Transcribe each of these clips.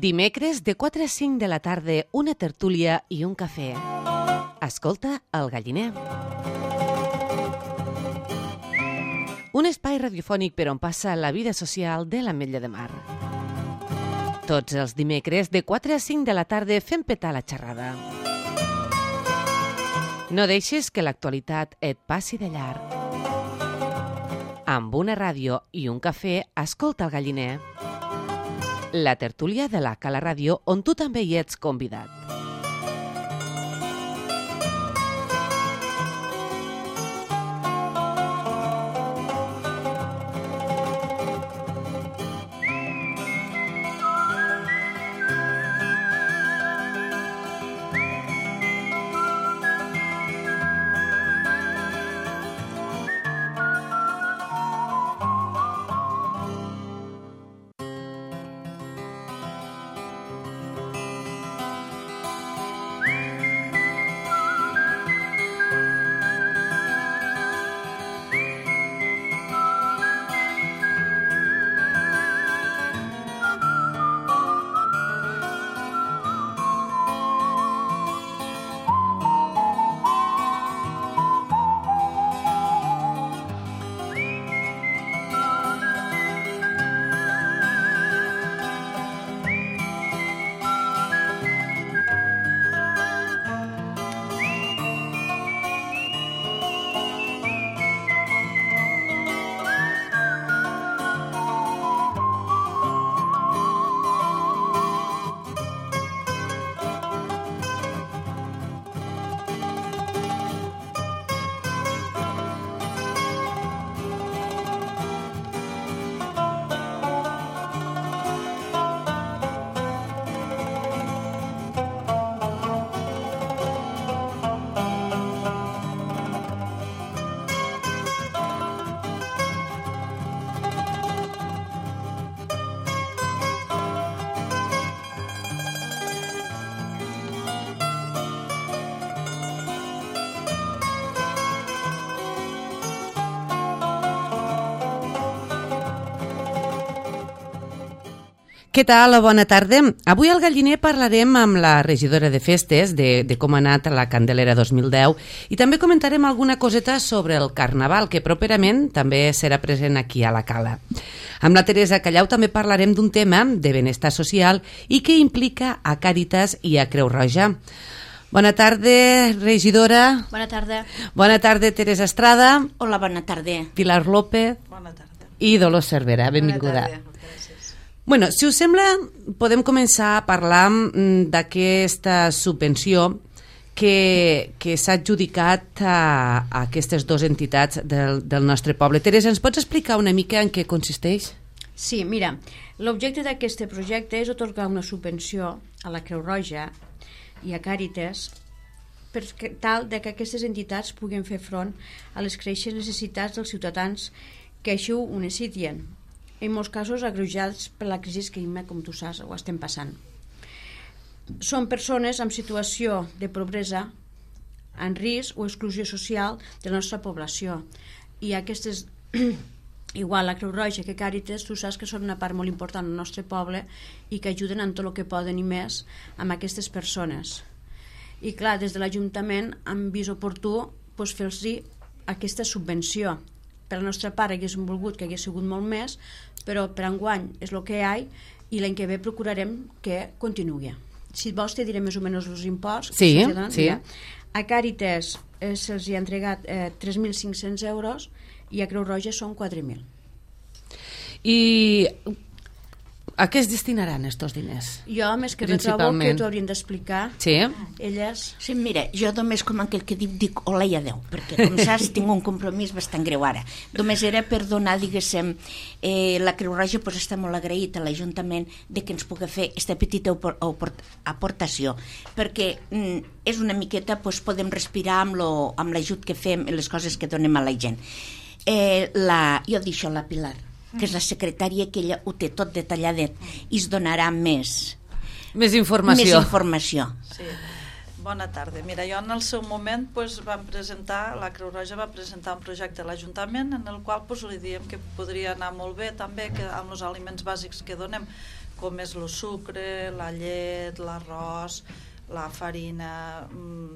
Dimecres de 4 a 5 de la tarda, una tertúlia i un cafè. Escolta El Galliner. Un espai radiofònic per on passa la vida social de l'Ametlla de Mar. Tots els dimecres de 4 a 5 de la tarda fem petar la xerrada. No deixes que l'actualitat et passi de llarg. Amb una ràdio i un cafè, escolta El Galliner. La tertúlia de la Cala Ràdio, on tu també hi ets convidat. Què tal? Bona tarda. Avui al Galliner parlarem amb la regidora de Festes de com ha anat la Candelera 2010 i també comentarem alguna coseta sobre el Carnaval, que properament també serà present aquí a la Cala. Amb la Teresa Callau també parlarem d'un tema de benestar social i que implica a Càritas i a Creu Roja. Bona tarda, regidora. Bona tarda. Bona tarda, Teresa Estrada. Hola, bona tarda. Pilar López. Bona tarda. I Dolors Cervera. Benvinguda. Bona tarda. Bueno, si us sembla, podem començar a parlar d'aquesta subvenció que s'ha adjudicat a aquestes dues entitats del nostre poble. Teresa, ens pots explicar una mica en què consisteix? Sí, mira, l'objecte d'aquest projecte és atorgar una subvenció a la Creu Roja i a Càritas per tal que aquestes entitats puguin fer front a les creixents necessitats dels ciutadans que així ho necessiten, en molts casos agreujats per la crisi que, com tu saps, ho estem passant. Són persones en situació de pobresa, en risc o exclusió social de la nostra població. I aquestes, igual la Creu Roja que Càritas, tu saps que són una part molt important del nostre poble i que ajuden en tot el que poden i més amb aquestes persones. I clar, des de l'Ajuntament hem vist oportú fer-los aquesta subvenció. Per la nostra part haguéssim volgut que hagués sigut molt més, però per enguany és el que hi ha i l'any que ve procurarem que continuï. Si vols te diré més o menys els imports. Sí, sí. A Càritas se'ls ha entregat 3.500 euros i a Creu Roja són 4.000. I a què es destinaran estos diners? Jo, més que retrobo que t'ho haurien d'explicar. Sí? Elles... Sí, mira, jo només com aquell que dic hola i adeu, perquè com saps tinc un compromís bastant greu ara. Només era per donar, diguéssim, la Creu Roja està molt agraït a l'Ajuntament de que ens pugui fer aquesta petita aportació, perquè és una miqueta, podem respirar amb l'ajut que fem i les coses que donem a la gent. Jo deixo la Pilar, que és la secretària, que ella ho té tot detalladet i es donarà més informació. Sí. Bona tarda. Mira, jo en el seu moment la Creu Roja va presentar un projecte a l'Ajuntament en el qual li diem que podria anar molt bé també que amb els aliments bàsics que donem com és el sucre, la llet, l'arròs, la farina,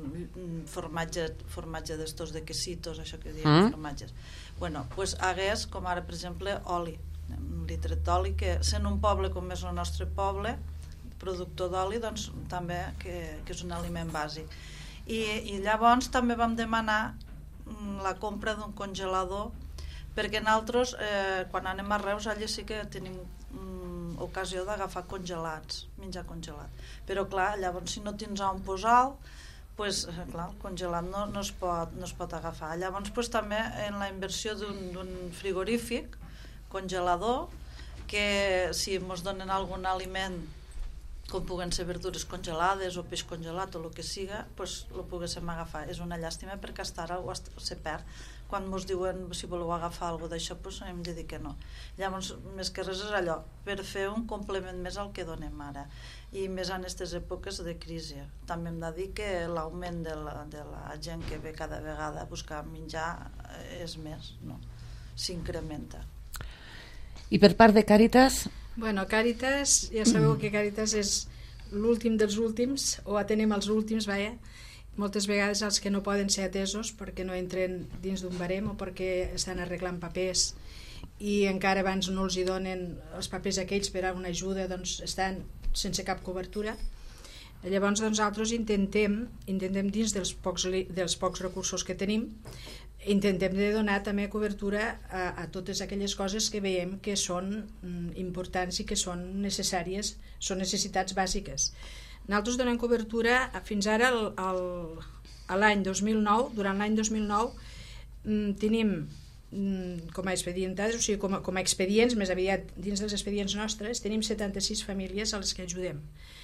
formatge d'estos de quesitos, això que diem, formatges. Bueno, doncs hagués, com ara, per exemple, oli, un litre d'oli, que sent un poble com és el nostre poble, productor d'oli, doncs també que és un aliment bàsic. I llavors també vam demanar la compra d'un congelador, perquè nosaltres, quan anem a Reus, allà sí que tenim ocasió d'agafar congelats, menjar congelat. Però clar, llavors si no tens on posar, pues, clar, el congelat no es pot agafar. Llavors pues, també en la inversió d'un frigorífic congelador, que si ens donen algun aliment, com puguen ser verdures congelades o peix congelat o el que siga, pues, el poguéssim agafar. És una llàstima perquè fins ara se perd. Quan ens diuen si voleu agafar alguna cosa d'això, pues, hem de dir que no. Llavors, més que res és allò, per fer un complement més al que donem ara, i més en aquestes èpoques de crisi. També hem de dir que l'augment de la gent que ve cada vegada a buscar menjar és més, no? S'incrementa. I per part de Càritas? Bueno, Càritas, ja sabeu que Càritas és l'últim dels últims, o atenem els últims, moltes vegades els que no poden ser atesos perquè no entren dins d'un barem o perquè estan arreglant papers i encara abans no els hi donen els papers aquells per a una ajuda, doncs estan sense cap cobertura. Llavors nosaltres intentem dins dels pocs recursos que tenim, intentem de donar també cobertura a totes aquelles coses que veiem que són importants i que són necessàries, són necessitats bàsiques. Nosaltres donem cobertura fins ara a l'any 2009. Durant l'any 2009 tenim com a expedientades, o sigui, com a expedients, més aviat dins dels expedients nostres, tenim 76 famílies a les que ajudem.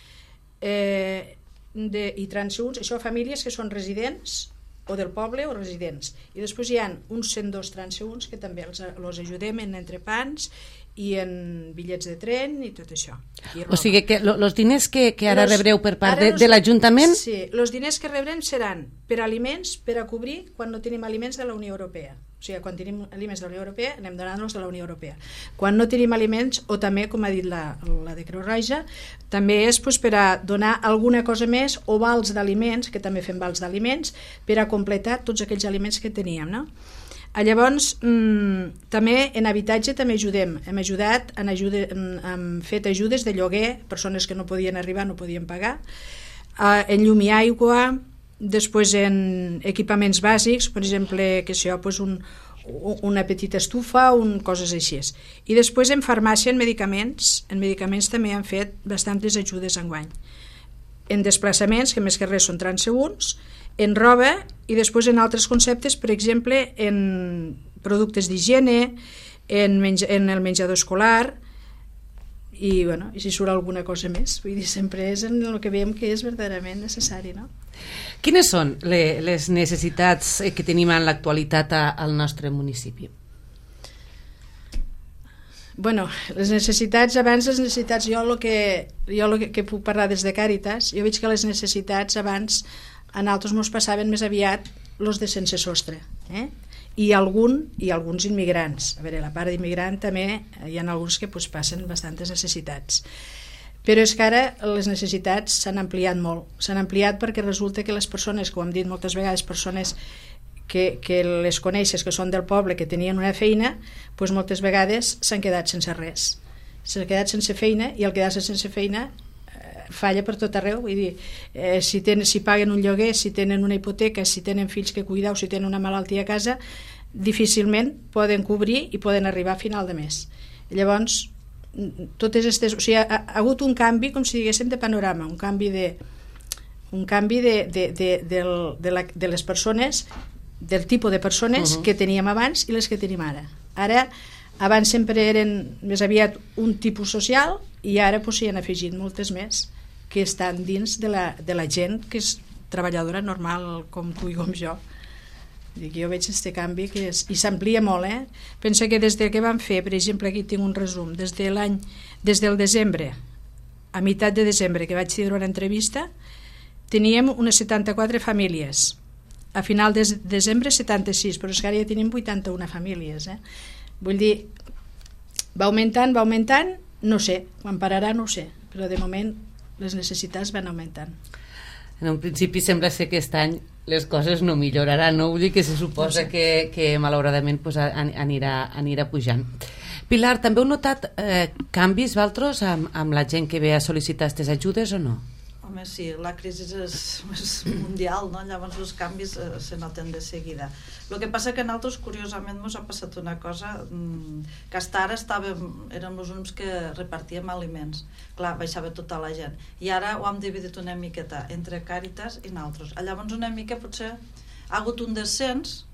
I transeünts, això famílies que són residents o del poble o residents, i després hi ha uns 102 transeünts que també els ajudem en entrepans i en bitllets de tren i tot això. O sigui que els diners que ara rebreu per part de l'Ajuntament... Sí, els diners que rebrem seran per aliments, per a cobrir quan no tenim aliments de la Unió Europea. O sigui, quan tenim aliments de la Unió Europea, anem donant-los de la Unió Europea. Quan no tenim aliments, o també, com ha dit la de Creu Roja, també és per a donar alguna cosa més, o vals d'aliments, que també fem vals d'aliments, per a completar tots aquells aliments que teníem, no? Llavors, també en habitatge també ajudem. Hem ajudat, hem fet ajudes de lloguer, persones que no podien arribar, no podien pagar, en llum i aigua, després en equipaments bàsics, per exemple, que això, una petita estufa, coses així. I després en farmàcia, en medicaments també han fet bastantes ajudes enguany. En desplaçaments, que més que res són transeünts, en roba i després en altres conceptes, per exemple, en productes d'higiene, en el menjador escolar, i si surt alguna cosa més. Vull dir, sempre és en el que veiem que és verdaderament necessari, no? Quines són les necessitats que tenim en l'actualitat al nostre municipi? Bueno, les necessitats, jo el que puc parlar des de Càritas, jo veig que les necessitats abans a nosaltres ens passaven més aviat els de sense sostre, i alguns immigrants. A veure, la part d'immigrant també hi ha alguns que passen bastantes necessitats. Però és que ara les necessitats s'han ampliat molt. S'han ampliat perquè resulta que les persones, com hem dit moltes vegades, persones que les coneixes, que són del poble, que tenien una feina, doncs moltes vegades s'han quedat sense res. S'han quedat sense feina, i el quedar-se sense feina falla per tot arreu. Vull dir, si paguen un lloguer, si tenen una hipoteca, si tenen fills que cuidar o si tenen una malaltia a casa, difícilment poden cobrir i poden arribar a final de mes. Llavors, totes aquestes, o sigui, ha hagut un canvi, com si diguéssim, de panorama, un canvi de les persones, del tipus de persones que teníem abans i les que tenim ara. Abans sempre eren més aviat un tipus social, i ara s'hi han afegit moltes més que estan dins de la gent que és treballadora normal, com tu i com jo. Jo veig aquest canvi i s'amplia molt. Pensa que des que vam fer, per exemple, aquí tinc un resum, des del desembre, a meitat de desembre, que vaig tindre una entrevista, teníem unes 74 famílies. A final de desembre 76, però és que ara ja tenim 81 famílies. Vull dir, va augmentant, No sé, quan pararà no ho sé, però de moment les necessitats van augmentant. En un principi sembla ser que aquest any les coses no milloraran, no? Vull dir que se suposa que malauradament pues, anirà pujant. Pilar, també heu notat canvis, vosaltres, amb la gent que ve a sol·licitar aquestes ajudes o no? Home, sí, la crisi és mundial, no? Llavors els canvis se noten de seguida. El que passa que a nosaltres, curiosament, ens ha passat una cosa, que hasta ara érem els únics que repartíem aliments. Clar, baixava tota la gent. I ara ho hem dividit una miqueta entre Càritas i nosaltres. Llavors una mica potser ha hagut un descens,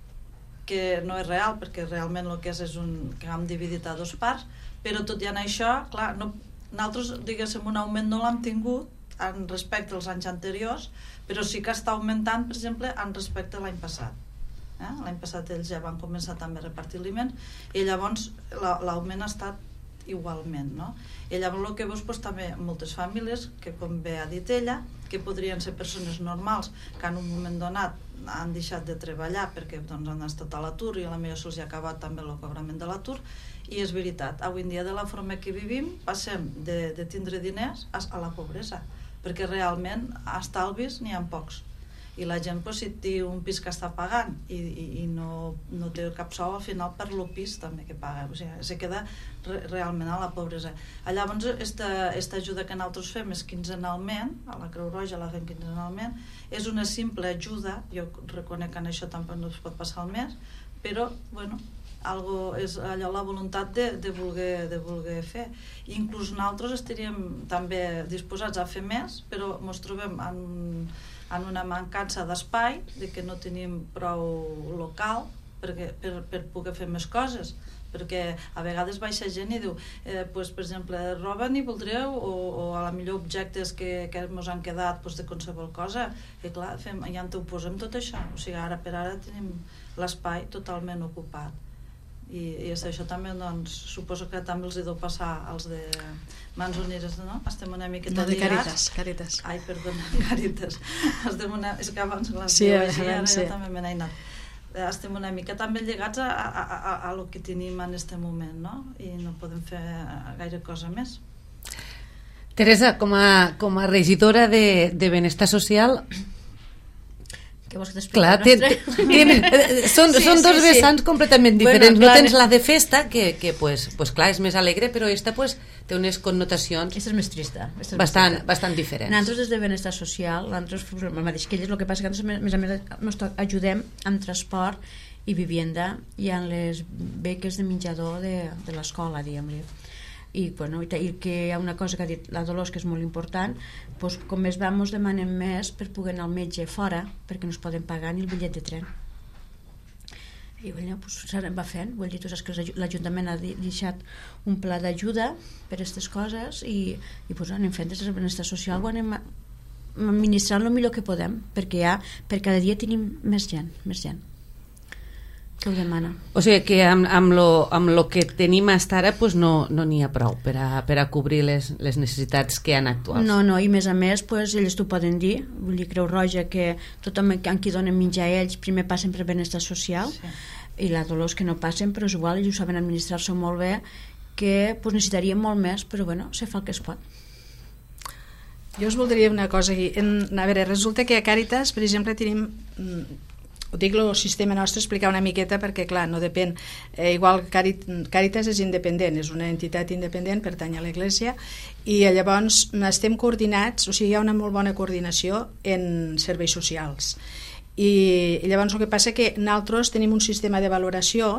que no és real, perquè realment el que és que hem dividit a dues parts, però tot i en això, clar, nosaltres, diguéssim, un augment no l'hem tingut en respecte als anys anteriors, però sí que està augmentant, per exemple, en respecte a l'any passat. L'any passat ells ja van començar també a repartir aliments i llavors l'augment ha estat igualment, no? I llavors el que veus també moltes famílies que, com bé ha dit ella, que podrien ser persones normals que en un moment donat han deixat de treballar perquè han estat a l'atur i a la millor se'ls ha acabat també el cobrament de l'atur. I és veritat, avui en dia de la forma que vivim passem de tindre diners a la pobresa, perquè realment estalvis n'hi ha pocs. I la gent, si té un pis que està pagant i no té cap sou, al final per el pis també que paga, o sigui, se queda realment a la pobresa. Llavors, aquesta ajuda que nosaltres fem és quinzenalment, a la Creu Roja la fem quinzenalment, és una simple ajuda, jo reconec que en això tampoc no es pot passar el mes, però, bueno, és allò la voluntat de voler fer. Inclús nosaltres estaríem també disposats a fer més, però ens trobem en una mancança d'espai, de que no tenim prou local per poder fer més coses, perquè a vegades baixa gent i diu per exemple, roba n'hi voldreu o a la millor objectes que ens han quedat de qualsevol cosa, i clar, ja ens ho posem tot això, o sigui, ara per ara tenim l'espai totalment ocupat. I això també, doncs, suposo que també els deu passar als de Mans Unides, no? Estem una miqueta lligats. Càritas. Ai, perdona, Càritas. És que abans la sí, jo també me n'he anat. Estem una mica també lligats a lo que tenim en aquest moment, no? I no podem fer gaire cosa més. Teresa, com a regidora de Benestar Social, que vols que t'expliqui? Són dos vessants completament diferents. No tens la de festa, que pues clar, és més alegre, però esta pues té unes connotacions és més trista, bastant diferents. Nosaltres des de Benestar Social, el mateix que elles, el que passa que nosaltres a més ajudem amb transport i vivienda i en les beques de menjador de l'escola, diguem-li. I que hi ha una cosa que ha dit la Dolors que és molt important, doncs, com més va ens demanem més per poder anar al metge fora perquè no es poden pagar ni el bitllet de tren i s'anem va fent, vull dir, tu saps que l'Ajuntament ha deixat un pla d'ajuda per a aquestes coses i anem fent des del Benestar Social, ho anem administrant el millor que podem, perquè per cada dia tenim més gent que ho demana. O sigui que amb lo que tenim fins ara pues no n'hi ha prou per a cobrir les necessitats que hi ha actuals. No, i més a més pues, ells t'ho poden dir, vull dir, Creu Roja que tothom en qui donen menjar a ells primer passen per Benestar Social, sí. I la Dolors que no passen, però és igual, ells ho saben administrar-se molt bé, que pues, necessitaríem molt més, però bueno, se fa el que es pot. Jo us voldria una cosa aquí. A veure, resulta que a Càritas, per exemple, tenim... Ho dic, el sistema nostre, explicar una miqueta perquè, clar, no depèn. Igual Càritas és independent, és una entitat independent, pertany a l'Església, i llavors estem coordinats, o sigui, hi ha una molt bona coordinació en serveis socials. I llavors el que passa que nosaltres tenim un sistema de valoració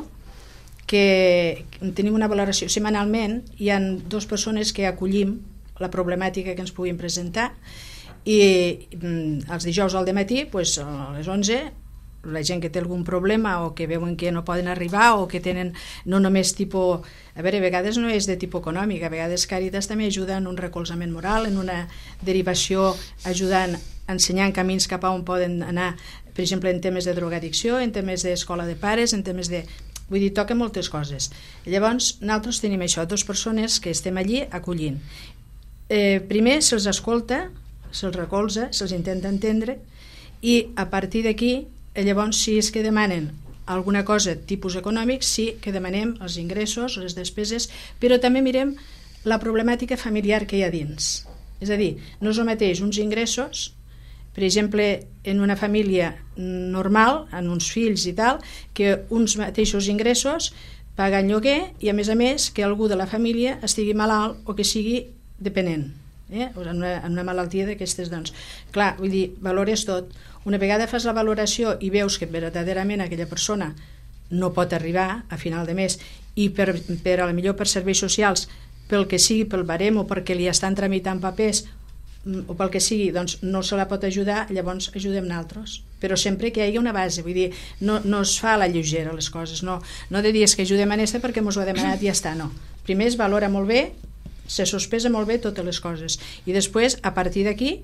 que tenim una valoració setmanalment, hi ha 2 persones que acollim la problemàtica que ens puguin presentar i els dijous al dematí, pues, a les 11, la gent que té algun problema o que veuen que no poden arribar o que tenen no només tipus... A veure, a vegades no és de tipus econòmic, a vegades Càritas també ajuda en un recolzament moral, en una derivació, ajudant, ensenyant camins cap a on poden anar, per exemple, en temes de drogadicció, en temes d'escola de pares, en temes de... Vull dir, toca moltes coses. Llavors, nosaltres tenim això, 2 persones que estem allí acollint. Primer se'ls escolta, se'ls recolza, se'ls intenta entendre i a partir d'aquí llavors si és que demanen alguna cosa tipus econòmic sí que demanem els ingressos, les despeses, però també mirem la problemàtica familiar que hi ha dins. És a dir, no és el mateix uns ingressos, per exemple, en una família normal, amb uns fills i tal, que uns mateixos ingressos pagant lloguer i, a més, que algú de la família estigui malalt o que sigui dependent, en una malaltia d'aquestes. Doncs, clar, vull dir, valores tot. Una vegada fas la valoració i veus que verdaderament aquella persona no pot arribar a final de mes i per a la millor per serveis socials, pel que sigui, pel barem o perquè li estan tramitant papers o pel que sigui, doncs no se la pot ajudar, llavors ajudem nosaltres, però sempre que hi hagi una base, vull dir, no es fa a la lleugera les coses, no de dir que ajudem a aquesta perquè mos ho ha demanat i ja està, no. Primer es valora molt bé, se sospesa molt bé totes les coses i després, a partir d'aquí,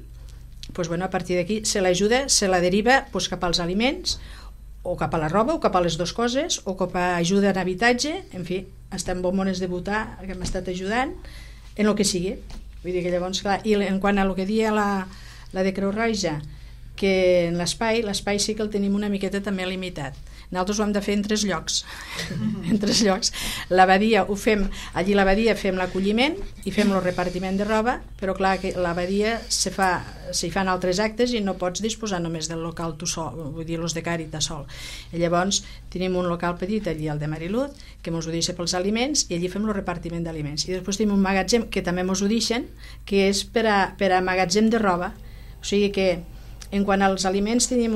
se l'ajuda, se la deriva cap als aliments o cap a la roba o cap a les dues coses o cap a ajuda en habitatge, en fi, estem bombones de votar que hem estat ajudant en el que sigui. Vull dir que llavors, clar, i en quant a el que dia la de Creu Roja, que en l'espai sí que el tenim una miqueta també limitat. Nosaltres ho hem de fer en 3 llocs. En 3 llocs. L'abadia ho fem, allí a l'abadia fem l'acolliment i fem el repartiment de roba, però clar que l'abadia s'hi fan altres actes i no pots disposar només del local tu sol, vull dir, els de Càritas sol. I llavors tenim un local petit allí, el de Mariluz, que mos ho deixa pels aliments i allí fem el repartiment d'aliments. I després tenim un magatzem que també mos ho deixen, que és per a magatzem de roba. O sigui que en quant als aliments tenim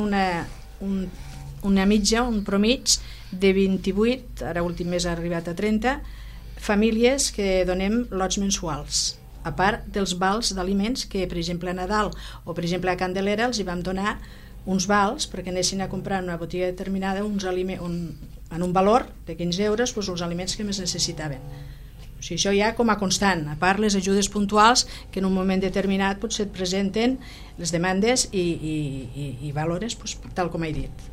una mitja, un promig de 28, ara últim mes ha arribat a 30 famílies que donem lots mensuals, a part dels vals d'aliments que, per exemple, a Nadal o per exemple a Candelera els hi vam donar uns vals perquè anessin a comprar en una botiga determinada en un valor de 15 euros doncs, els aliments que més necessitaven. O sigui, això ja com a constant, a part les ajudes puntuals que en un moment determinat potser et presenten les demandes i valores doncs, tal com he dit.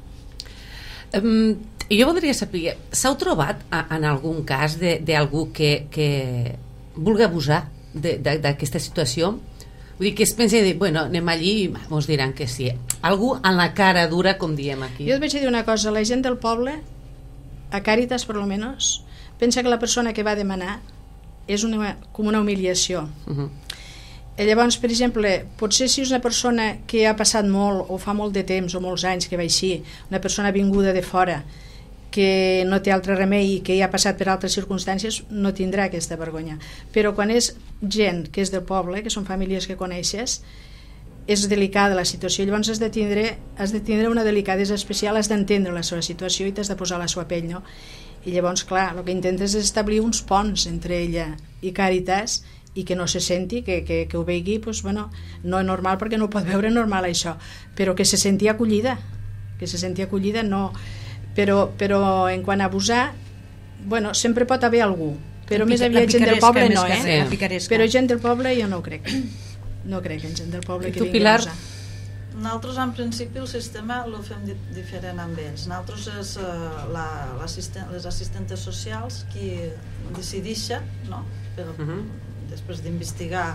Jo voldria saber, s'heu trobat en algun cas d'algú que vulgui abusar d'aquesta situació? Vull dir, que es pensa de, bueno, anem allí i ens diran que sí. Algú en la cara dura, com diem aquí. Jo et vaig dir una cosa, la gent del poble, a Càritas per almenys, pensa que la persona que va demanar és com una humiliació. Llavors, per exemple, potser si és una persona que ha passat molt o fa molt de temps o molts anys que va així, una persona vinguda de fora que no té altre remei i que ja ha passat per altres circumstàncies, no tindrà aquesta vergonya. Però quan és gent que és del poble, que són famílies que coneixes, és delicada la situació, llavors has de tindre una delicadesa especial, has d'entendre la seva situació i t'has de posar a la seva pell, no? I llavors, clar, el que intentes és establir uns ponts entre ella i Càritas i que no se senti, que ho vegi, doncs, bueno, no és normal perquè no ho pot veure normal això, però que se senti acollida, no, però en quant a abusar, bueno, sempre pot haver algú, però més aviat gent del poble no, però gent del poble jo no ho crec, en gent del poble que vingui a abusar. Nosaltres en principi el sistema el fem diferent amb ells. Nosaltres és les assistentes socials qui decideixen, no? Després d'investigar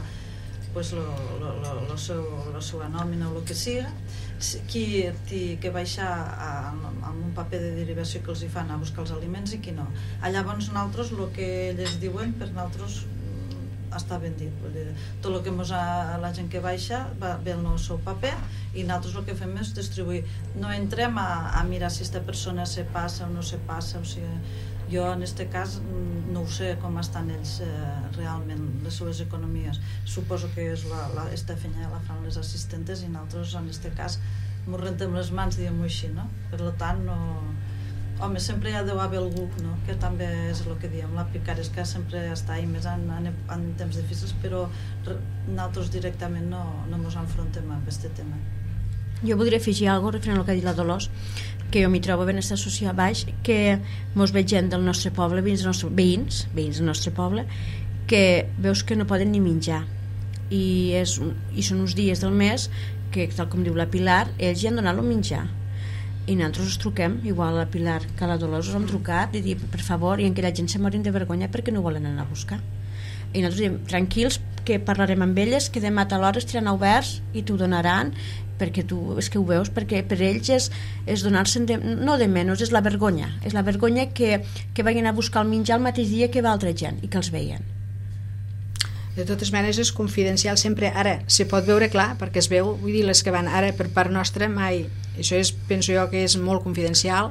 la seva nòmina o el que siga, qui té que baixar amb un paper de derivació que els hi fan a buscar els aliments i qui no. Llavors nosaltres el que ells diuen per nosaltres està ben dit. Tot el que la gent que baixa va bé el seu paper i nosaltres el que fem és distribuir. No entrem a mirar si aquesta persona se passa o no se passa, o sigui, jo en aquest cas no ho sé com estan ells realment, les seves economies. Suposo que és aquesta feina la fan les assistentes i nosaltres en aquest cas ens rentem les mans, diguem-ho així, no? Per tant, no... Home, sempre hi ha d'haver algú, no? Que també és el que diem, la picaresca sempre està i més en temps difícils, però nosaltres directament no ens enfrontem amb aquest tema. Jo voldria afegir alguna cosa referent al que ha dit la Dolors, que jo m'hi trobo benestar social baix, que mos veig gent del nostre poble, veïns del nostre poble, que veus que no poden ni menjar i són uns dies del mes que, tal com diu la Pilar, ells ja han donat el menjar i nosaltres us truquem, igual a la Pilar que a la Dolors us hem trucat i dir, per favor, i en aquella gent se morin de vergonya perquè no volen anar a buscar i nosaltres diem, tranquils, que parlarem amb elles, que demà a tal hora estiran oberts i t'ho donaran, perquè tu és que ho veus, perquè per ells és donar-se'n no de menys, és la vergonya que vagin a buscar el menjar el mateix dia que va altra gent i que els veien De totes maneres és confidencial sempre. Ara, se pot veure clar, perquè es veu, vull dir, les que van ara per part nostra mai, això és, penso jo que és molt confidencial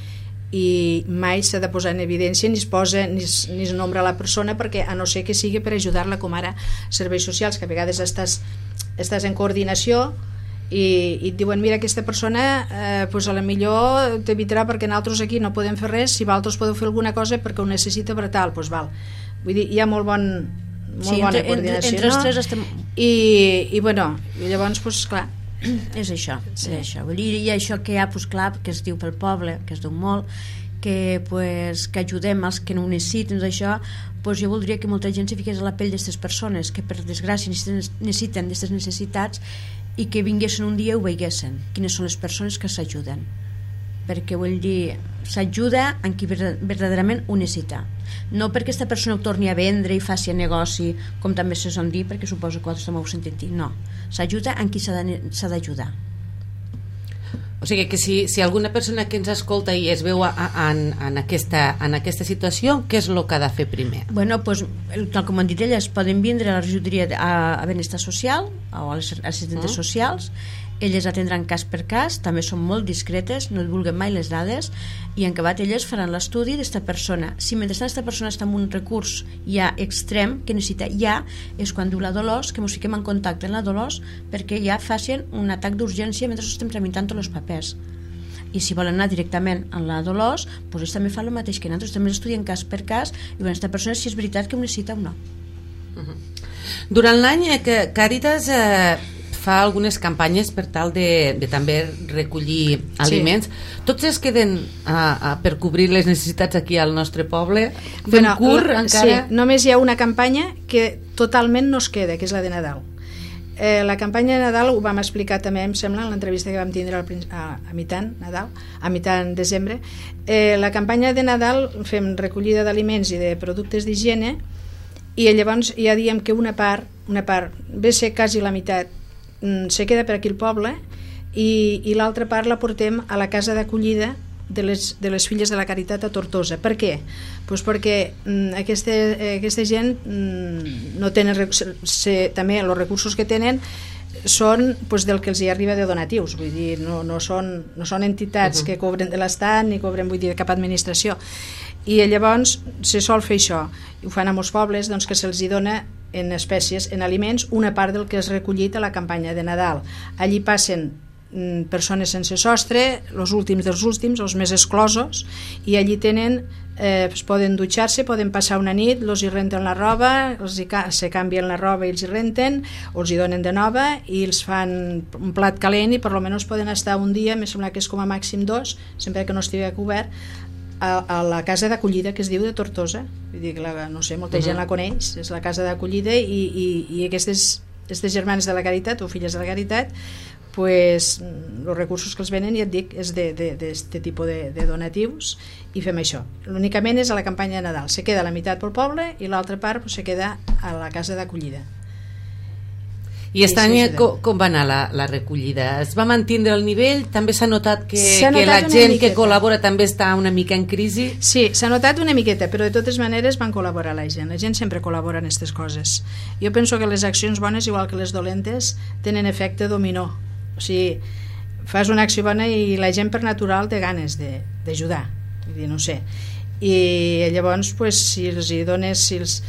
i mai s'ha de posar en evidència ni es posa ni es nombra la persona, perquè a no ser que sigui per ajudar-la, com ara serveis socials, que a vegades estàs en coordinació i et diuen, mira, aquesta persona pues a la millor t'evitarà perquè nosaltres aquí no podem fer res, si vosaltres podeu fer alguna cosa perquè ho necessita per tal, doncs val. Vull dir, hi ha molt bona coordinació, entre els tres estem... i bueno, i llavors, pues, clar, és això, és això. Vull dir, hi ha això que hi ha, pues, clar, que es diu pel poble, que es diu molt, que ajudem els que no ho necessiten, això, pues jo voldria que molta gent s'hi fiqués a la pell d'aquestes persones que per desgràcia necessiten d'aquestes necessitats i que vinguessin un dia i ho veiessin, quines són les persones que s'ajuden, perquè vull dir, s'ajuda en qui verdaderament ho necessita, no perquè aquesta persona ho torni a vendre i faci negoci, com també se son dir, perquè suposo que vosaltres també ho sentit dir, no, s'ajuda en qui s'ha d'ajudar. O sigui que si alguna persona que ens escolta i es veu en aquesta situació, què és el que ha de fer primer? Bueno, pues, tal com han dit elles, poden vindre a la regidoria a Benestar Social o a les assistentes socials, elles atendran cas per cas, també són molt discretes, no et vulguen mai les dades, i en acabat elles faran l'estudi d'esta persona. Si mentrestant aquesta persona està en un recurs ja extrem, que necessita ja, és quan diu la Dolors, que ens fiquem en contacte amb la Dolors perquè ja facin un atac d'urgència mentre estem tramitant tots els papers. I si volen anar directament a la Dolors, doncs ells també fan el mateix que nosaltres, també estudien cas per cas i veuen aquesta persona si és veritat que ho necessita o no. Durant l'any Càritas fa algunes campanyes per tal de també recollir aliments. Tots es queden per cobrir les necessitats aquí al nostre poble? Fent curt encara? Sí, només hi ha una campanya que totalment no es queda, que és la de Nadal. La campanya de Nadal ho vam explicar també, em sembla, en l'entrevista que vam tindre a mitjan desembre. La campanya de Nadal fem recollida d'aliments i de productes d'higiene i llavors ja diem que una part ve a ser quasi la meitat se queda per aquí al poble i l'altra part la portem a la casa d'acollida de les filles de la Caritat a Tortosa. Per què? Pues perquè aquesta gent no tenen també els recursos que tenen són pues, del que els hi arriba de donatius, vull dir, no són entitats que cobren de l'Estat ni cobren, vull dir, de cap administració, i llavors se sol fer això, ho fan a molts pobles, doncs, que se'ls hi dona en espècies, en aliments, una part del que és recollit a la campanya de Nadal. Allí passen persones sense sostre, els últims dels últims, els més exclosos, i allí tenen, poden dutxar-se, poden passar una nit, els hi renten la roba, se canvien la roba i els hi renten, o els hi donen de nova i els fan un plat calent i per almenys poden estar un dia, em sembla que és com a màxim 2, sempre que no estigui cobert, a la casa d'acollida que es diu de Tortosa. Vull dir que no sé, molta gent la coneix, és la casa d'acollida i aquestes germanes de la Caritat o filles de la Caritat, pues, els recursos que els venen, ja et dic, és d'aquest tipus de donatius i fem això. Únicament és a la campanya de Nadal, se queda la meitat pel poble i l'altra part pues, se queda a la casa d'acollida. I aquest any com va anar la recollida? Es va mantindre el nivell? També s'ha notat que la gent que col·labora també està una mica en crisi? Sí, s'ha notat una miqueta, però de totes maneres van col·laborar la gent sempre col·labora en aquestes coses. Jo penso que les accions bones, igual que les dolentes, tenen efecte dominó. O sigui, fas una acció bona i la gent per natural té ganes d'ajudar, vull dir, no sé. I llavors pues, si els hi dones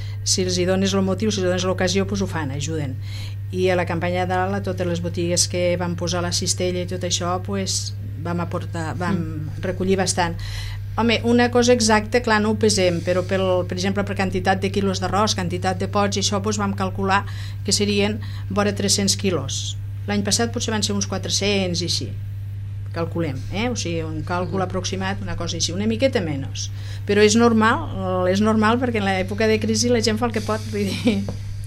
el motiu, si els dones l'ocasió, pues ho fan, ajuden. I a la campanya de Nadal, a totes les botigues que van posar la cistella i tot això, pues, vam recollir bastant. Home, una cosa exacta, clar, no ho pesem, però per exemple per quantitat de quilos d'arròs, quantitat de pots i això, doncs vam calcular que serien vora 300 quilos. L'any passat potser van ser uns 400 i així, calculem, o sigui, un càlcul aproximat, una cosa així, una miqueta menys. Però és normal perquè en l'època de crisi la gent fa el que pot, vull dir...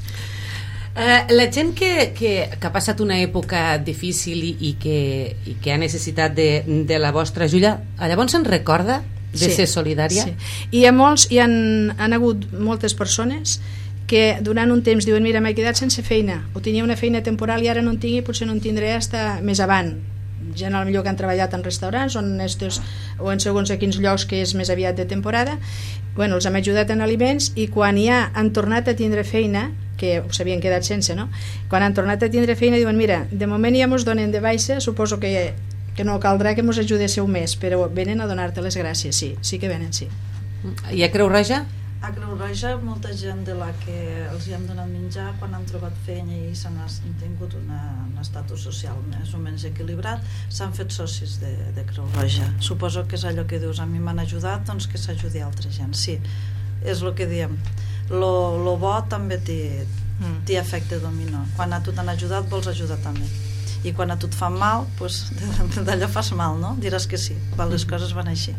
La gent que ha passat una època difícil i que ha necessitat de la vostra ajuda, llavors se'n recorda de ser solidària? Sí. Hi han hagut moltes persones que durant un temps diuen, mira, m'he quedat sense feina, o tenia una feina temporal i ara no en tinc i potser no en tindré fins més avant. Gent potser que han treballat en restaurants o en segons a quins llocs que és més aviat de temporada, els hem ajudat en aliments i quan ja han tornat a tindre feina que s'havien quedat sense, no? Quan han tornat a tindre feina diuen, mira, de moment ja mos donen de baixa, suposo que no caldrà que mos ajudéssiu més, però venen a donar-te les gràcies, sí que venen, sí. I a Creu Roja? A Creu Roja, molta gent de la que els hi hem donat menjar, quan han trobat feina i s'han tingut un estatus social més o menys equilibrat, s'han fet socis de Creu Roja. Suposo que és allò que dius, a mi m'han ajudat, doncs que s'ajudi a altra gent. Sí, és el que diem. Lo bo també té efecte dominó. Quan a tu t'han ajudat, vols ajudar també. I quan a tu et fan mal, doncs d'allò fas mal, no? Diràs que sí, quan les coses van així.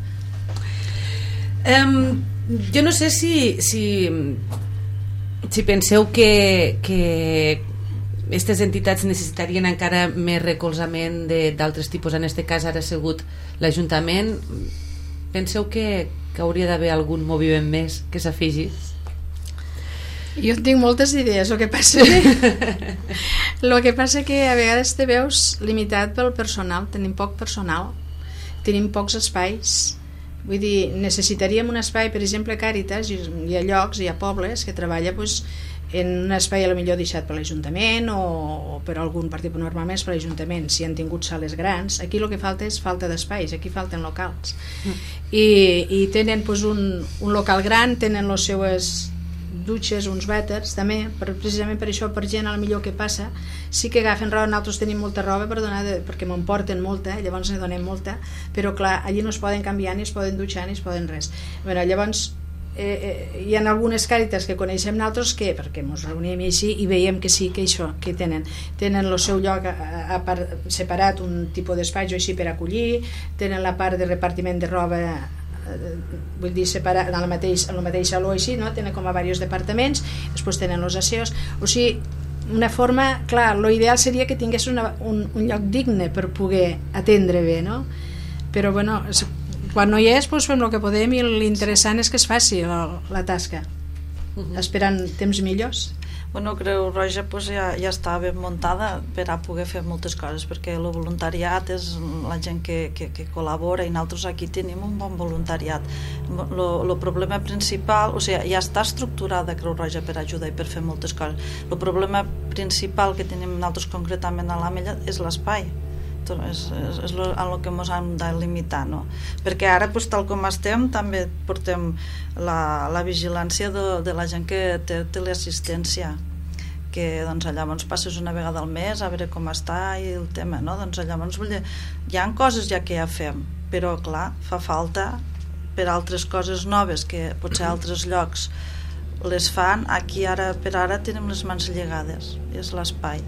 Jo no sé si penseu que aquestes entitats necessitarien encara més recolzament d'altres tipus. En aquest cas ara ha sigut l'Ajuntament. Penseu que hauria d'haver algun moviment més que s'afegi? Jo tinc moltes idees, el que passa que a vegades te veus limitat pel personal, tenim poc personal, tenim pocs espais. Vull dir, necessitaríem un espai, per exemple, a Càritas, hi ha llocs, hi ha pobles que treballa en un espai a lo millor deixat per l'Ajuntament o per algun partit, normalment per l'Ajuntament, si han tingut sales grans. Aquí el que falta és falta d'espais, aquí falten locals. I tenen un local gran, tenen les seues dutxes, uns vàters també, precisament per això, per gent a la millor que passa, sí que agafen roba. Nosaltres tenim molta roba per donar, perquè me'n porten molta, llavors ne donem molta, però clar, allí no es poden canviar, ni es poden dutxar, ni es poden res. Bueno, llavors hi ha algunes càritas que coneixem nosaltres perquè ens reunim així i veiem que sí, que això, que tenen el seu lloc separat, un tipus d'espai així per acollir, tenen la part de repartiment de roba, vull dir, separat en el mateix saló així, no? Tenen com a diversos departaments, després tenen els aseos, o sigui, una forma, clar, l'ideal seria que tingués un lloc digne per poder atendre bé, no? Però bueno, quan no hi és, doncs fem el que podem i l'interessant és que es faci la tasca, esperant temps millors. Bueno, Creu Roja ja està ben muntada per a poder fer moltes coses, perquè el voluntariat és la gent que col·labora i nosaltres aquí tenim un bon voluntariat. El problema principal, o sigui, ja està estructurada Creu Roja per ajudar i per fer moltes coses. El problema principal que tenim nosaltres concretament a l'Ametlla és l'espai. És el que ens hem de limitar, no? Perquè ara, tal com estem, també portem la vigilància de la gent que té teleassistència, que doncs llavors passes una vegada al mes a veure com està i el tema, no? Doncs llavors hi ha coses ja que ja fem, però clar, fa falta per altres coses noves que potser altres llocs les fan. Aquí per ara tenim les mans lligades, és l'espai.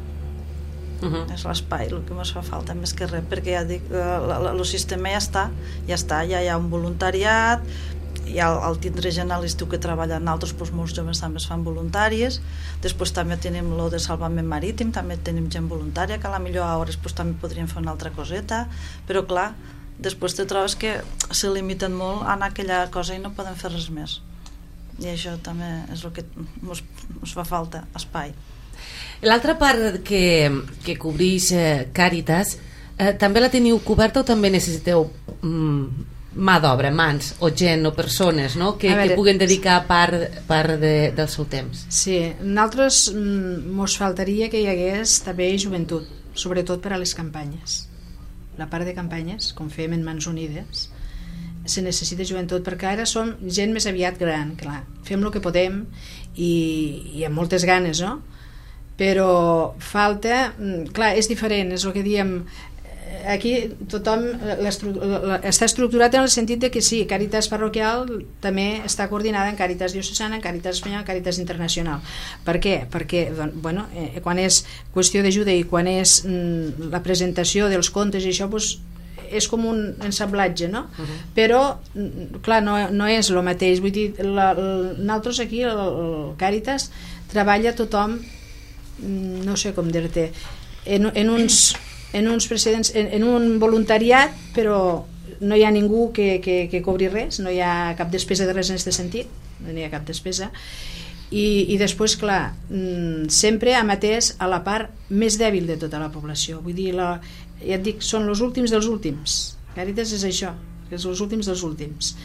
És l'espai el que ens fa falta més que res, perquè ja dic, el sistema ja hi ha un voluntariat, i al tindre gent a l'estiu que treballa en altres, doncs molts joves també es fan voluntaris. Després també tenim lo de salvament marítim, també tenim gent voluntària que a la millor a hores també podríem fer una altra coseta, però clar, després te trobes que se limiten molt en aquella cosa i no poden fer res més, i això també és el que ens fa falta, espai. L'altra part que cobreix Càritas, també la teniu coberta o també necessiteu mà d'obra, mans o gent o persones, no? que puguen dedicar part del seu temps? Sí, nosaltres ens faltaria que hi hagués també joventut, sobretot per a les campanyes. La part de campanyes, com fem en Mans Unides, se necessita joventut, perquè ara som gent més aviat gran, clar, fem el que podem i amb moltes ganes, no? Però falta, clar, és diferent, és el que diem, aquí tothom està estructurat en el sentit de que sí, Càritas parroquial també està coordinada en Càritas diocesana, en Càritas espanyola, en Càritas internacional. Per què? Perquè bueno, quan és qüestió d'ajuda i quan és la presentació dels comptes i això, doncs, és com un ensamblatge, no? Però clar, no és el mateix, vull dir, nosaltres aquí el Càritas treballa tothom, no sé com dir-te, en uns precedents, en un voluntariat, però no hi ha ningú que cobri res, no hi ha cap despesa de res en aquest sentit, no hi ha cap despesa, i després, clar, sempre hem atès a la part més dèbil de tota la població, vull dir, ja et dic, són els últims dels últims. Càritas és això, és els últims dels últims,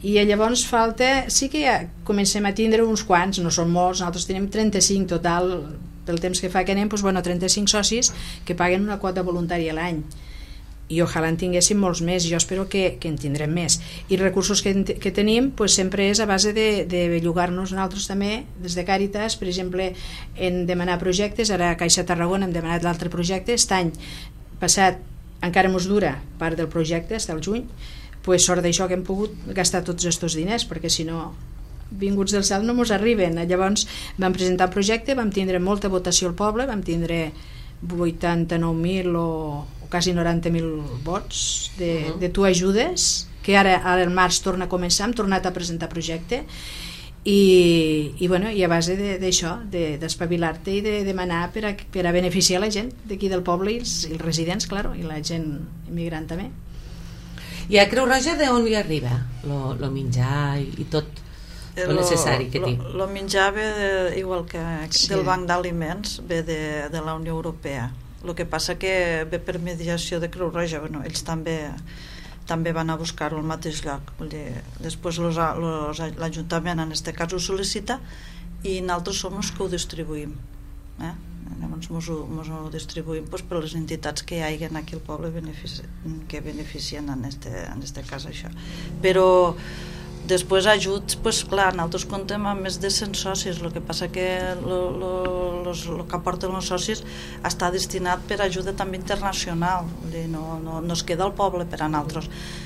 i llavors falta, sí que ja comencem a tindre uns quants, no són molts, nosaltres tenim 35 total, pel temps que fa que anem, doncs, bueno, 35 socis que paguen una quota voluntària a l'any, i ojalà en tinguéssim molts més, jo espero que en tindrem més, i recursos que tenim doncs, sempre és a base de bellugar-nos nosaltres també, des de Càritas, per exemple, en demanar projectes, ara a Caixa Tarragona hem demanat l'altre projecte, aquest any passat encara mos dura part del projecte, fins al juny, pues sort d'això que hem pogut gastar tots aquests diners, perquè si no vinguts del cel no mos arriben. Llavors vam presentar un projecte, vam tindre molta votació al poble, vam tindre 89.000 o quasi 90.000 vots de Tu Ajudes, que ara al març torna a començar, hem tornat a presentar projecte, i a base d'això, d'espavilar-te i de demanar per a beneficiar la gent d'aquí del poble i els residents, claro, i la gent immigrant també. I a Creu Roja d'on li arriba lo menjar i tot el necessari que té? El menjar ve, igual que del Banc d'Aliments, ve de la Unió Europea. El que passa que ve per mediació de Creu Roja, bueno, ells també van a buscar-ho al mateix lloc. Després l'Ajuntament en aquest cas ho sol·licita i nosaltres som els que ho distribuïm. Llavors mos ho distribuïm per les entitats que hi hagi aquí al poble que beneficien en este cas això. Però després ajuts, clar, nosaltres contem amb més de 100 socis, el que passa que el que aporten els socis està destinat per ajuda també internacional, no es queda al poble per a nosaltres.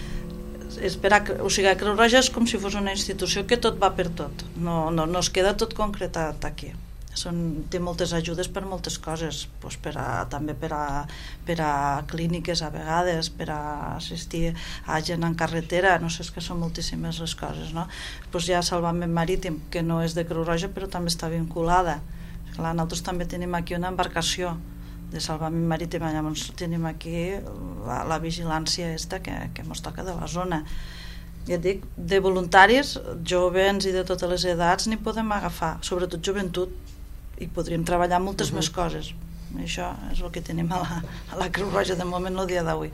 O sigui, Creu Roja és com si fos una institució que tot va per tot, no es queda tot concretat aquí. Té moltes ajudes per moltes coses, també per a clíniques a vegades, per a assistir a gent en carretera, no sé, és que són moltíssimes les coses, no? Hi ha Salvament Marítim, que no és de Creu Roja però també està vinculada. Clar, nosaltres també tenim aquí una embarcació de Salvament Marítim, llavors tenim aquí la vigilància que ens toca de la zona. Ja et dic, de voluntaris jovens i de totes les edats n'hi podem agafar, sobretot joventut, i podríem treballar moltes més coses. Això és el que tenim a la Creu Roja de moment el dia d'avui.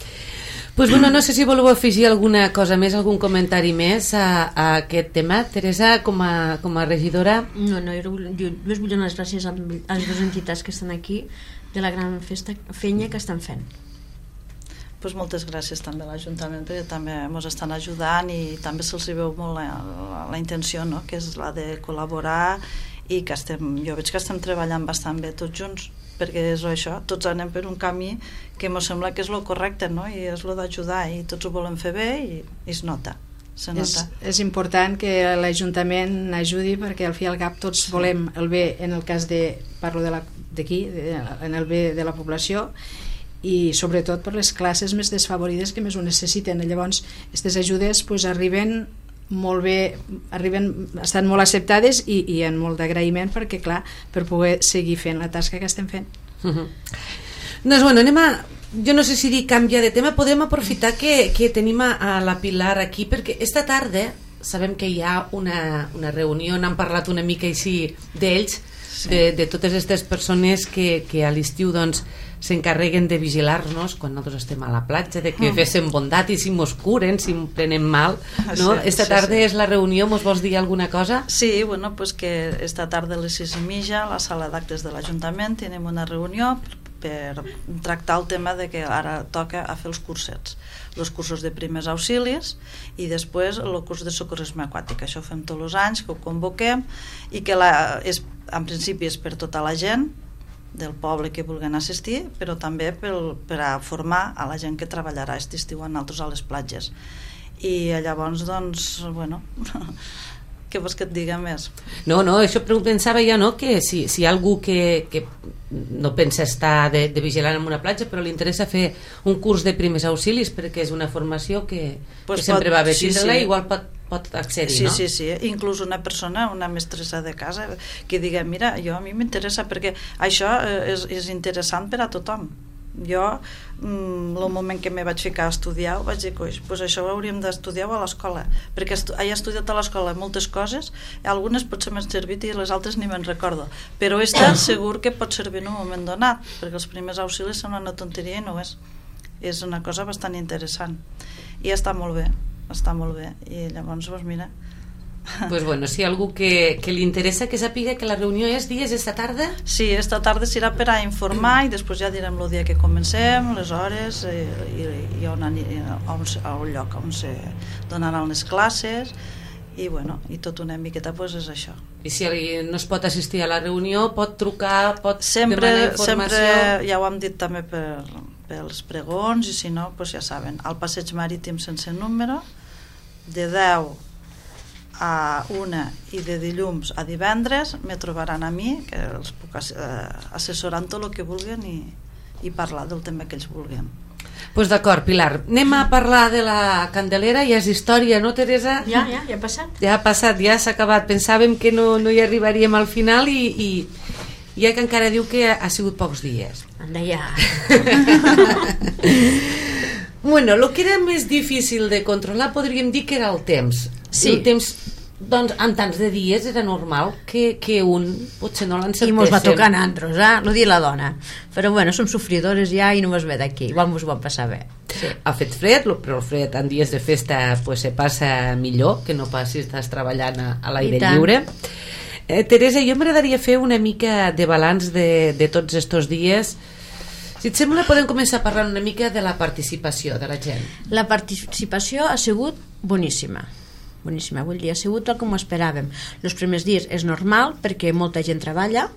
No sé si voleu afegir alguna cosa més, algun comentari més a aquest tema. Teresa, com a regidora? No, jo us vull donar les gràcies a les dues entitats que estan aquí de la gran feina que estan fent. Moltes gràcies també a l'Ajuntament, perquè també ens estan ajudant i també se'ls veu molt la intenció, que és la de col·laborar, i que jo veig que estem treballant bastant bé tots junts, perquè és això, tots anem per un camí que ens sembla que és el correcte, i és el d'ajudar, i tots ho volem fer bé i es nota. És important que l'Ajuntament ajudi, perquè al fi i al cap tots volem el bé, en el cas parlo d'aquí, en el bé de la població, i sobretot per les classes més desfavorides que més ho necessiten. Llavors aquestes ajudes arriben molt bé, estan molt acceptades i en molt d'agraïment, perquè clar, per poder seguir fent la tasca que estem fent. Doncs anem a, jo no sé si dir canviar de tema, podem aprofitar que tenim a la Pilar aquí, perquè esta tarda sabem que hi ha una reunió, n'han parlat una mica així d'ells, de totes aquestes persones que a l'estiu s'encarreguen de vigilar-nos quan nosaltres estem a la platja, de que féssim bondat i si mos curen, si em prenem mal, no? Esta tarda és la reunió, mos vols dir alguna cosa? Sí, que esta tarda a les 6:30 a la sala d'actes de l'Ajuntament tenim una reunió per tractar el tema de que ara toca a fer els cursets, els cursos de primers auxilis i després el curs de socorrisme aquàtic. Això ho fem tots els anys, que ho convoquem i que en principi és per tota la gent del poble que vulguin assistir, però també per a formar a la gent que treballarà aquest estiu amb nosaltres a les platges. I llavors, què vols que et diga més? No, això pensava ja, que si hi ha algú que no pensa estar de vigilant en una platja, però li interessa fer un curs de primers auxilis, perquè és una formació que sempre va bé tindre-la, igual pot accedir, no? Sí, inclús una persona, una mestressa de casa, que diga, mira, a mi m'interessa, perquè això és interessant per a tothom. Jo, el moment que me vaig ficar a estudiar, vaig dir, això ho hauríem d'estudiar a l'escola, perquè he estudiat a l'escola moltes coses, algunes potser m'han servit i les altres ni me'n recordo, però esta segur que pot servir en un moment donat, perquè els primers auxilis són una tonteria i no és una cosa bastant interessant i està molt bé. està molt bé. I llavors, doncs mira... Pues bueno, si hi ha algú que li interessa, que sàpiga que la reunió és dies esta tarda? Sí, esta tarda serà per a informar i després ja direm el dia que comencem, les hores i on el lloc on se donaran les classes i bueno, i tot una miqueta pues és això. I si no es pot assistir a la reunió, pot trucar, pot sempre, demanar informació? Sempre, ja ho hem dit també pels pregons i si no, pues ja saben, al Passeig Marítim sense número, de 10 a 1 i de dilluns a divendres me trobaran a mi, que els puc assessorar tot el que vulguin i parlar del tema que ells vulguin. Pues d'acord, Pilar, anem a parlar de la Candelera. Ja és història, no, Teresa? Ja ha passat. Ja ha passat, ja s'ha acabat. Pensàvem que no hi arribaríem al final i ja que encara diu que ha sigut pocs dies. Anda ja. Bueno, el que era més difícil de controlar podríem dir que era el temps. Sí. El temps, doncs, en tants de dies era normal que un potser no l'encertéssim. I mos va tocar a nosaltres, el dia de la dona. Però bueno, som sofridores ja i no mos ve d'aquí. Igual mos ho vam passar bé. Sí. Ha fet fred, però el fred en dies de festa pues, se passa millor que no pas si estàs treballant a l'aire lliure. Teresa, jo m'agradaria fer una mica de balanç de tots estos dies. Si et sembla, podem començar parlant una mica de la participació de la gent. La participació ha sigut boníssima. Boníssima, vull dir, ha sigut tal com ho esperàvem. Els primers dies és normal perquè molta gent treballa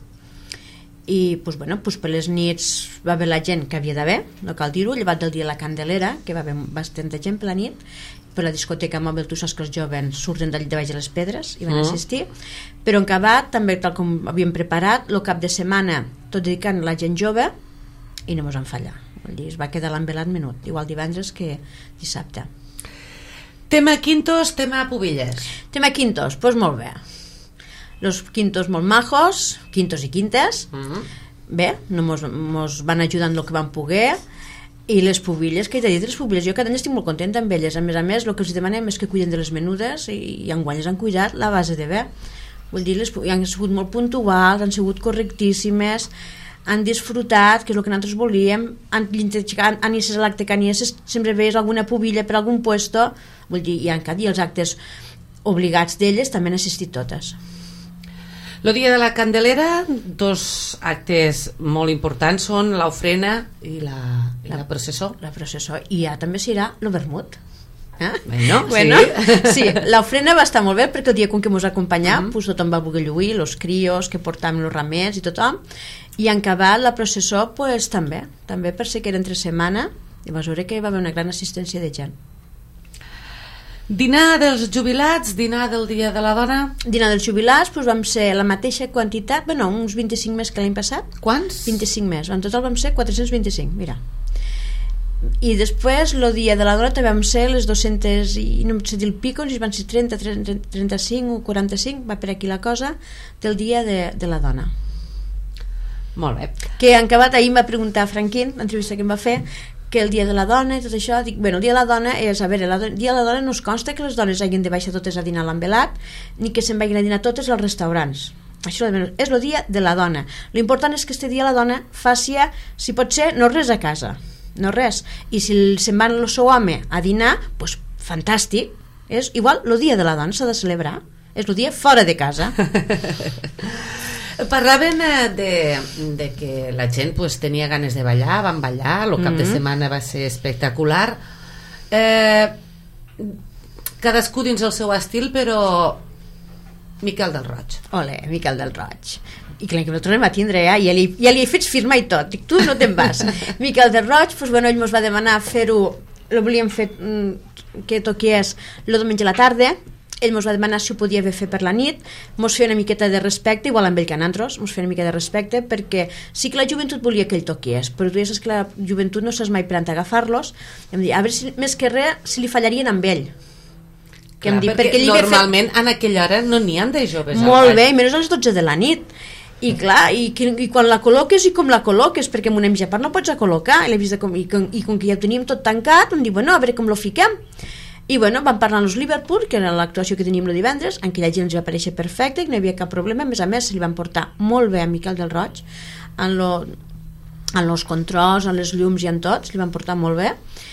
i pues, bueno, pues, per les nits va haver la gent que havia d'haver, no cal dir-ho, llevat del dia la Candelera, que va haver bastanta gent per la nit, per la discoteca mòbil tu saps que els jovens surten de baix de les pedres i van assistir, però en acabat també tal com havíem preparat el cap de setmana tot dedicant a la gent jove i no mos en fallar, vull dir, es va quedar l'envelat menut, igual divendres que dissabte. Tema quintos, tema pubilles. Tema quintos, doncs molt bé. Los quintos molt majos, quintos i quintes, bé, no mos van ajudant el que van poder, i les pubilles, que he de dir, les pubilles, jo cada any estic molt contenta amb elles, a més, el que els demanem és que cuiden de les menudes i enguany les han cuidat la base de bé. Vull dir, han sigut molt puntuals, han sigut correctíssimes, han disfrutat, que és el que nosaltres volíem, han eixes a l'acte que anieses, sempre veies alguna pubilla per algun puesto, vull dir, i els actes obligats d'elles també han assistit totes. El dia de la Candelera, dos actes molt importants són l'ofrena i la processó. La processó, i ja també serà el vermut. Bueno, sí, l'ofrena va estar molt bé perquè el dia com que mos acompanyà pues tothom va voler lluir, els crios que portaven els ramets i tothom, i en acabar la processó pues, també per ser que era entre setmana i va veure que va haver una gran assistència de gent. Dinar dels jubilats, dinar del dia de la dona? Dinar dels jubilats pues, vam ser la mateixa quantitat, bueno, uns 25 més que l'any passat. Quants? 25 més, en total vam ser 425, mira. I després el dia de la dona també vam ser les 200 i no sé dir el pico, si van ser 30, 35 o 45, va per aquí la cosa del dia de la dona. Molt bé. Que en acabat ahir em va preguntar Franquín, l'entrevista que em va fer, que el dia de la dona i tot això, dic, bueno, el dia de la dona és, a veure, el dia de la dona no es consta que les dones hagin de baixar totes a dinar a l'envelat ni que se'n vagin a dinar totes als restaurants. Això és el dia de la dona. L'important és que este dia la dona faci, si pot ser, no res a casa, no res, i si se'n va el seu home a dinar, doncs fantàstic, és igual, el dia de la dona s'ha de celebrar, és el dia fora de casa. Parlaven de que la gent pues, tenia ganes de ballar, van ballar, el cap de setmana va ser espectacular, cadascú dins el seu estil, però Miquel del Roig. Ole, Miquel del Roig. I que l'any que el tornem a tindre, ja li he fet firmar i tot. Dic, tu no te'n vas. Miquel del Roig, doncs, bueno, ell ens va demanar fer-ho, el volíem fer que toqués el diumenge a la tarda, ell ens va demanar si ho podia fer per la nit, ens feia una miqueta de respecte, igual amb ell que a nosaltres, ens feia una mica de respecte, perquè sí que la joventut volia que ell toquies, però tu ja saps que la joventut no saps mai per on agafar-los, i em dic, a veure si més que res si li fallarien amb ell. Que clar, em dic, perquè normalment en aquella hora no n'hi ha de joves. Molt bé, i menys a les 12 de la nit. I clar, i quan la col·loques i com la col·loques, perquè amb una MG part no pots col·locar, i com que ja ho teníem tot tancat, em dic, bueno, a veure com lo fiquem. I bueno, vam parlar amb els Liverpool, que era l'actuació que teníem el divendres, en què la gent ens va aparèixer perfecte, que no hi havia cap problema, a més se li van portar molt bé a Miquel del Roig, en els controls, en les llums i en tots, li van portar molt bé,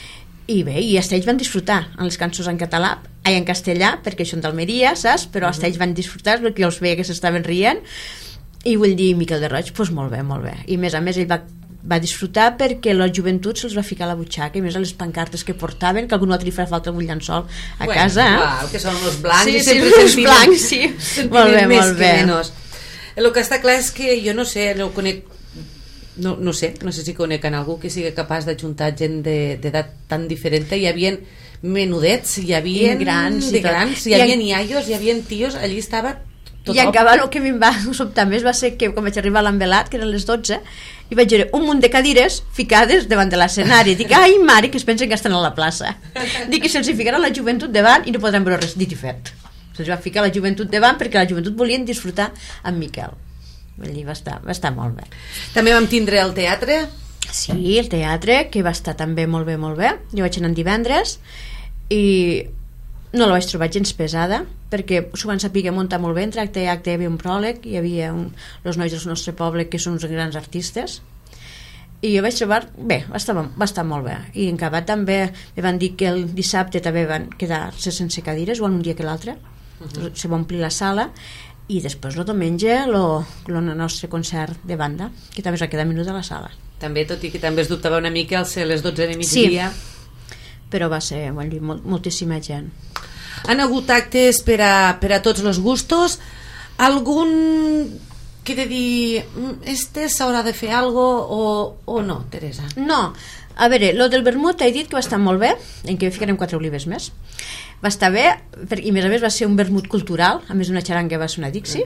I bé, i els ells van disfrutar en les cançons en català i en castellà, perquè són d'Almeria, saps? Però els ells van disfrutar perquè els veia que s'estaven rient, i vull dir, Miquel de Roig, doncs molt bé, molt bé. I a més ell va disfrutar perquè la joventut se'ls va ficar a la butxaca, i més a les pancartes que portaven, que algun altre li farà falta un llençol a casa. Clar, que són els blancs, sí, i sempre els blancs, sí. Molt bé, molt bé. El que està clar és que jo no sé, no conec, no sé si conec en algú que sigui capaç d'ajuntar gent d'edat tan diferent. Hi havia menudets, hi havia grans, hi havia iaios, hi havia tios, allí estava tothom. I encara el que a mi em va sobtar més va ser que quan vaig arribar a l'Envelat, que eren les 12, i vaig veure un munt de cadires ficades davant de l'escenari. Dic, ai mare, que es pensen que estan a la plaça. Dic que se'ls ficarà la joventut davant i no podran veure res. Dit i fet, se'ls va ficar la joventut davant perquè la joventut volien disfrutar amb Miquel. Vull dir, va estar molt bé. També vam tindre el teatre. Sí, el teatre, que va estar també molt bé, molt bé. Jo vaig anar divendres i no la vaig trobar gens pesada, perquè s'ho van saber muntar molt bé. Entre acte i acte hi havia un pròleg, hi havia els nois del nostre poble, que són uns grans artistes, i jo vaig trobar, bé, va estar molt bé. I en acabat també me van dir que el dissabte també van quedar-se sense cadires, igual un dia que l'altre, se va omplir la sala. I després el diumenge el nostre concert de banda, que també es va quedar menut a la sala. També, tot i que també es dubtava una mica al ser les 12 de migdia. Sí, però va ser moltíssima gent. Han hagut actes per a tots els gustos. Algun que de dir s'haurà de fer alguna o no, Teresa? No, a veure, lo del vermut he dit que va estar molt bé, en què ficarem 4 olives més. Va estar bé, i a més va ser un vermut cultural, a més d'una xaranga va ser una Dixi.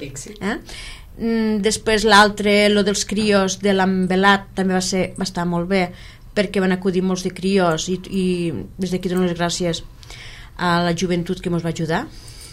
Després l'altre, lo dels crios de l'Envelat, també va estar molt bé, perquè van acudir molts de crios, i des d'aquí dono les gràcies a la joventut que ens va ajudar,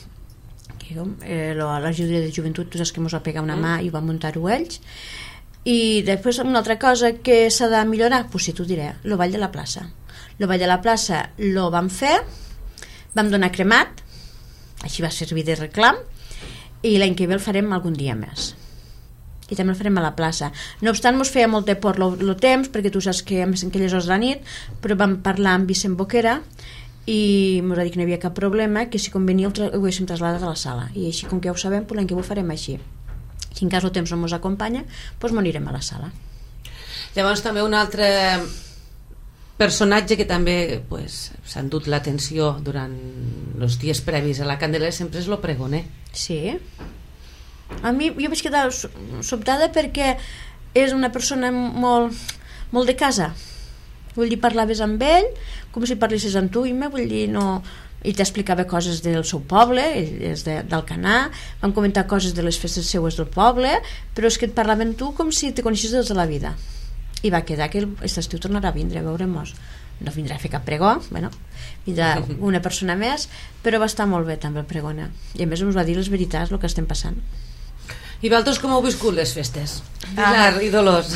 l'ajuda de joventut, tu saps que ens va pegar una mà i va muntar-ho ells. I després una altra cosa que s'ha de millorar, doncs sí, t'ho diré, el ball de la plaça. El ball de la plaça lo vam fer, vam donar cremat, així va servir de reclam, i l'any que ve el farem algun dia més, i també el farem a la plaça. No obstant, ens feia molt de por el temps, perquè tu saps que en aquelles hores de la nit, però vam parlar amb Vicent Boquera i ens va dir que no hi havia cap problema, que si convenia ho haguéssim traslladat a la sala, i així com que ja ho sabem, l'any que ve ho farem així. Si en cas el temps no ens acompanya, doncs m'anirem a la sala. Llavors també un altre personatge que també s'ha endut l'atenció durant els dies previs a la Candelera sempre és el pregoner. Sí. A mi jo vaig quedar sobtada perquè és una persona molt de casa. Vull dir, parlaves amb ell com si parlissis amb tu, vull dir, no... I t'explicava coses del seu poble, és d'Alcanar, vam comentar coses de les festes seues del poble, però és que et parlava amb tu com si te coneixies des de la vida. I va quedar que aquest estiu tornarà a vindre a veure-mos. No vindrà a fer cap pregó, vindrà una persona més, però va estar molt bé també el pregoner, i a més ens va dir les veritats, el que estem passant. I vosaltres com heu viscut les festes? Pilar i Dolors.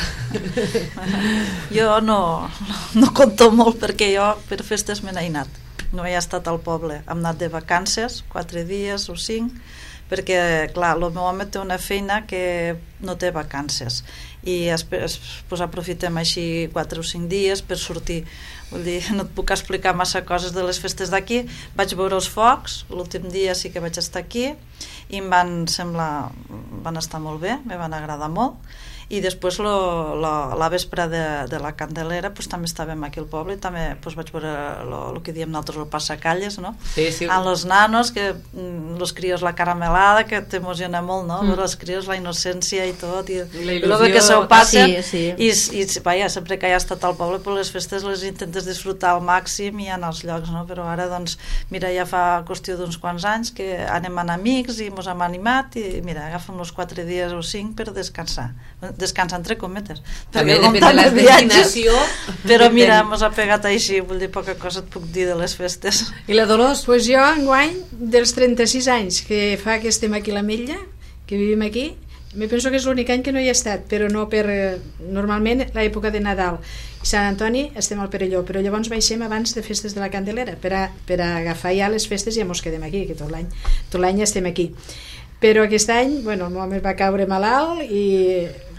Jo no conto molt, perquè jo per festes me n'he anat, no he estat al poble, hem anat de vacances 4 dies o 5, perquè clar, el meu home té una feina que no té vacances i aprofitem així 4 o 5 dies per sortir. Vull dir, no et puc explicar massa coses de les festes d'aquí. Vaig veure els focs, l'últim dia sí que vaig estar aquí i van estar molt bé, me van agradar molt. I després la vespre de la Candelera també estàvem aquí al poble i també vaig veure el que diem nosaltres el passacalles, no? Sí. Amb els nanos, que els crios la caramelada, que t'emociona molt, no? Veure els crios, la innocència i tot, i la il·lusió que s'ho passen. Sí. I vaja, sempre que he estat al poble, les festes les intentes disfrutar al màxim i anar als llocs, no? Però ara, doncs, mira, ja fa qüestió d'uns quants anys que anem amb amics i ens hem animat i mira, agafem els 4 dies o 5 per descansar entre cometes, també depèn de la destinació, però mira, ens ha pegat així, vull dir, poca cosa et puc dir de les festes. I la Dolors? Pues jo enguany, dels 36 anys que fa que estem aquí a l'Ametlla, que vivim aquí, me penso que és l'únic any que no hi he estat, però no per normalment l'època de Nadal i Sant Antoni estem al Perelló, però llavors baixem abans de festes de la Candelera per a agafar ja les festes i ja mos quedem aquí, que tot l'any estem aquí. Però aquest any, el meu home va caure malalt i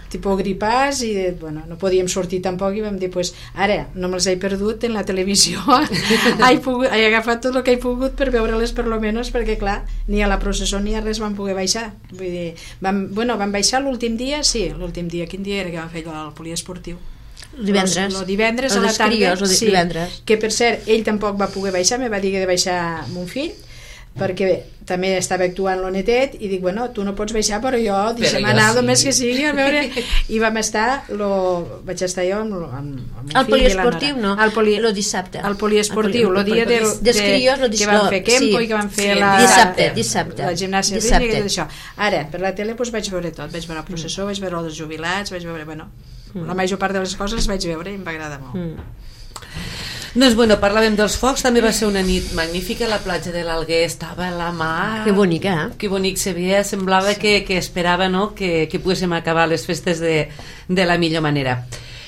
tipus gripàs, i bueno, no podíem sortir tampoc, i vam dir, pues, ara no me'ls he perdut en la televisió, he agafat tot el que he pogut per veure-les per lo menos, perquè clar, ni a la processó ni a res van poder baixar. Vull dir, van baixar l'últim dia, sí, l'últim dia, quin dia era que van fer allò al poliesportiu? Divendres. El divendres a la tarda, sí, que per cert, ell tampoc va poder baixar, me va dir que de baixar mon fill, perquè també estava actuant l'Onetet, i dic, bueno, tu no pots baixar, però jo deixem anar el més que sigui, a veure, i vaig estar jo amb mon fill. Al poliesportiu, no? El dissabte. Al poliesportiu, el dia que van fer Kempo i que van fer dissabte. La gimnàsia rítmica i tot això. Ara, per la tele vaig veure tot, vaig veure el processó, vaig veure els jubilats, vaig veure, bueno, la major part de les coses les vaig veure i em va agradar molt. Doncs bueno, parlàvem dels focs, també va ser una nit magnífica, la platja de l'Alguer estava a la mar. Que bonica, eh? Que bonic se veia, semblava que esperava, no?, que poguéssim acabar les festes de la millor manera.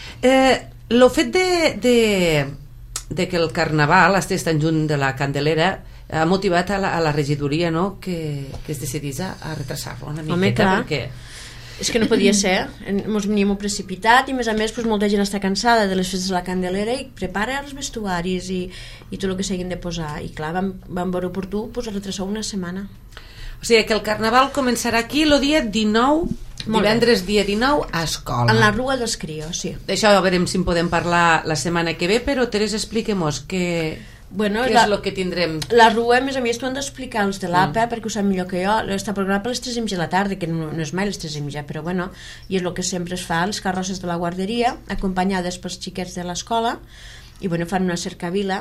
El fet de que el Carnaval estigués tan junt de la Candelera ha motivat a la regidoria, no?, que es decidís a retrasar-lo una miqueta. Home, perquè és que no podia ser, ens veníem precipitat, i a més molta gent està cansada de les festes de la Candelera i prepara els vestuaris i tot el que s'hagin de posar, i clar, vam veure oportú retrasar una setmana. O sigui que el Carnaval començarà aquí el dia 19, divendres dia 19 a escola. En la Rua dels Crios, sí. D'això ja veurem si en podem parlar la setmana que ve, però Teresa, expliquem-nos què és el que tindrem. La Rua, a més t'ho han d'explicar els de l'APA, perquè ho sap millor que jo. Està programat per les 3:30 de la tarda, que no és mai les 3:30, però bueno, i és el que sempre es fa, les carrosses de la guarderia, acompanyades pels xiquets de l'escola, i bueno, fan una cercavila,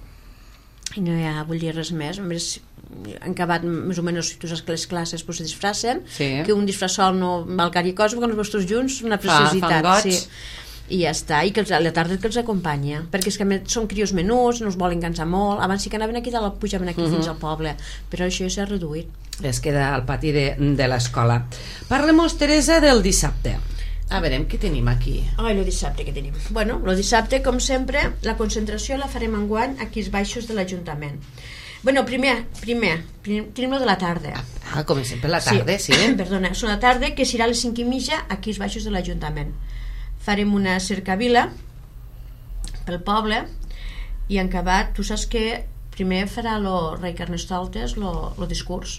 i no hi ha, vull dir, res més. Han acabat més o menys, tu saps que les classes se disfracen, que un disfraçol no val gaire cosa, perquè els vostres junts una preciositat. Fan goig. Sí. I ja està, i que a la tarda que els acompanya, perquè és que són crios menuts, no es volen cansar molt. Abans sí que anaven aquí dalt, pujaven aquí fins al poble, però això ja s'ha reduït. Es queda al pati de l'escola. Parlem-nos, Teresa, del dissabte. A veure, què tenim aquí? El dissabte que tenim? Bueno, el dissabte, com sempre, la concentració la farem enguany aquí als baixos de l'Ajuntament. Bueno, primer tenim lo de la tarda. Com sempre, la tarda, sí. Perdona, és la tarda, que serà a les 5:30 aquí als baixos de l'Ajuntament. Farem una cercavila pel poble, i en acabat, tu saps que primer farà el rei Carnestoltes el discurs,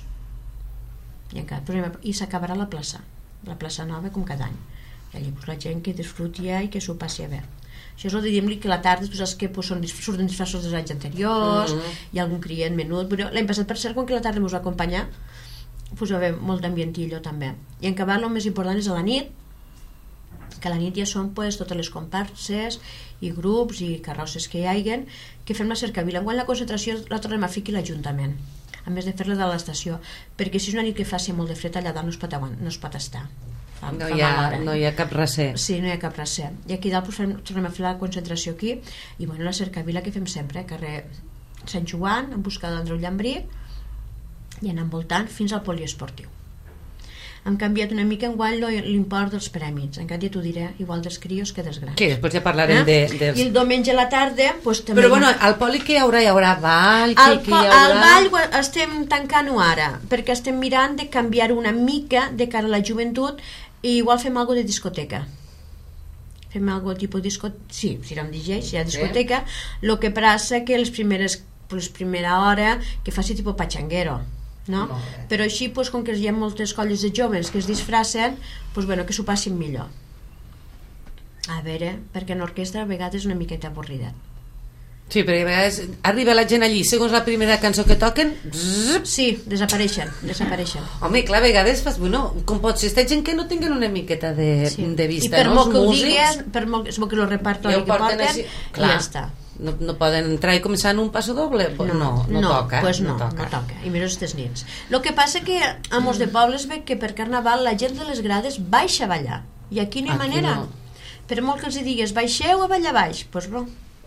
i s'acabarà a la plaça Nova, com cada any, i allí la gent que disfruti i que s'ho passi a bé. Això és el de dir-li que la tarda, tu saps que surten disfraços dels anys anteriors, hi ha algun client menut, però l'any passat, per cert, quan que la tarda ens va acompanyar, va haver molt d'ambientillo també. I en acabat, el més important és a la nit, que a la nit ja són totes les comparses i grups i carrosses que hi haguen, que fem la cercavila. Enguany la concentració la tornem a fer aquí a l'Ajuntament, a més de fer-la de l'estació, perquè si és una nit que faci molt de fred, allà dalt no es pot estar. No hi ha cap recer. Sí, no hi ha cap recer. I aquí dalt tornem a fer la concentració aquí, i bueno, la cercavila que fem sempre, carrer Sant Joan, en busca d'Andreu Llambrí, i anar envoltant fins al poliesportiu. Hem canviat una mica enguany l'import dels prèmits, encara ja t'ho diré, igual dels crios que dels grans. Que després ja parlarem dels... I el diumenge a la tarda també... Però bueno, al poli que hi haurà ball? Al ball estem tancant-ho ara, perquè estem mirant de canviar una mica de cara a la joventut, i igual fem alguna de discoteca. Fem alguna tipus de discoteca, sí, serà un DJ, serà discoteca, el que passa que les primera hora que faci tipus pachanguero, no? Però així, com que hi ha moltes colles de joves que es disfracen, que s'ho passin millor. A veure, perquè en orquestra a vegades és una miqueta avorrida. Sí, perquè a vegades arriba la gent allí, segons la primera cançó que toquen... Sí, desapareixen. Home, clar, a vegades fas... Com pot ser, esta gent que no tinguen una miqueta de vista, i per molt que ho digues, per molt que el repertori que porten, i ja està. No poden entrar i començar en un passo doble? No toca. No toca, i més aquestes nits. El que passa que a molts de pobles ve que per Carnaval la gent de les grades baixa a ballar, i aquí no hi ha manera. Per molt que els digues baixeu a ballar baix, doncs no.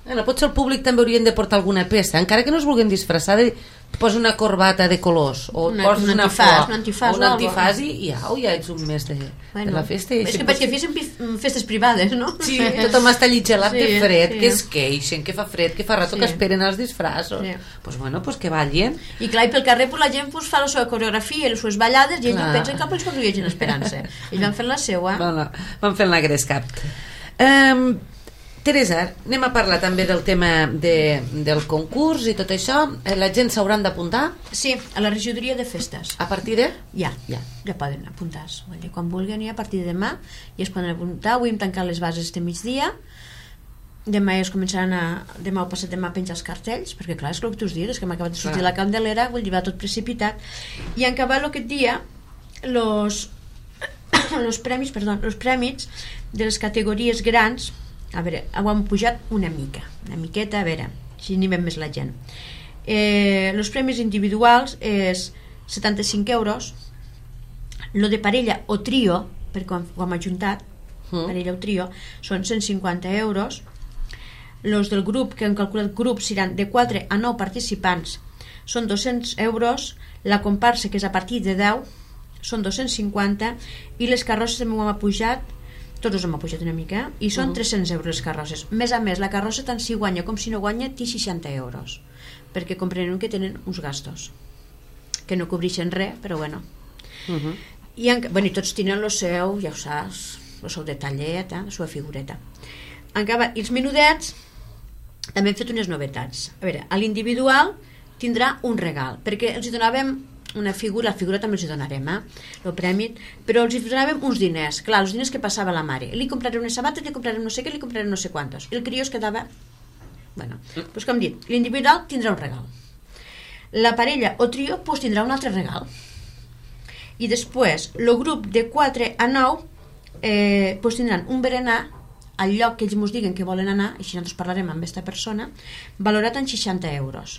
Bueno, potser el públic també haurien de portar alguna peça, encara que no es vulguin disfressar, posa una corbata de colors o poses una flor o un antifàs i ja ets un mes de la festa. És que perquè féssim festes privades, no? Sí, tothom està llitgelat de fred, que es queixen, que fa fred, que fa rato que esperen els disfressos. Doncs bueno, que ballin. I clar, i pel carrer la gent fa la seva coreografia i les seves ballades i ells no pensen que els conduïen esperant-se. Ells van fent la seva. Van fent la grescap. Teresa, anem a parlar també del tema del concurs i tot això. La gent s'hauran d'apuntar? Sí, a la regidoria de festes. A partir de? Ja poden apuntar-se. Quan vulguin, a partir de demà ja es poden apuntar. Avui hem tancat les bases este migdia. Demà ja es començaran demà o passat demà a penjar els cartells, perquè clar, és el que tu us dius, és que m'ha acabat de sortir la Candelera, vull dir, va tot precipitat. I en acabat aquest dia, els premis de les categories grans, a veure, ho hem pujat una miqueta, a veure, si animem més la gent. Els premis individuals és 75 euros, lo de parella o trio, perquè ho hem ajuntat, parella o trio, són 150 euros, los del grup, que hem calculat grup, seran de 4 a 9 participants, són 200 euros, la comparsa, que és a partir de 10, són 250, i les carrosses també ho hem pujat, tots hem pujat una mica, i són 300 euros les carrosses. Més a més, la carrossa tant si guanya com si no guanya té 60 euros, perquè comprenen que tenen uns gastos que no cobreixen res, però bueno. I tots tenen el seu, ja ho saps, el seu detallet, la seva figureta. I els menudets també hem fet unes novetats. A veure, a l'individual tindrà un regal, perquè els hi donàvem una figura, la figura també els hi donarem, el premi, però els hi donàvem uns diners, clar, els diners que passava la mare. Li comprarem unes sabates, li comprarem no sé què, li comprarem no sé quantos. I el crió es quedava... Bueno, doncs com hem dit, l'individual tindrà un regal. La parella o trio tindrà un altre regal. I després, el grup de 4 a 9 tindran un berenar al lloc que ells ens diguen que volen anar, i així nosaltres parlarem amb aquesta persona, valorat en 60 euros.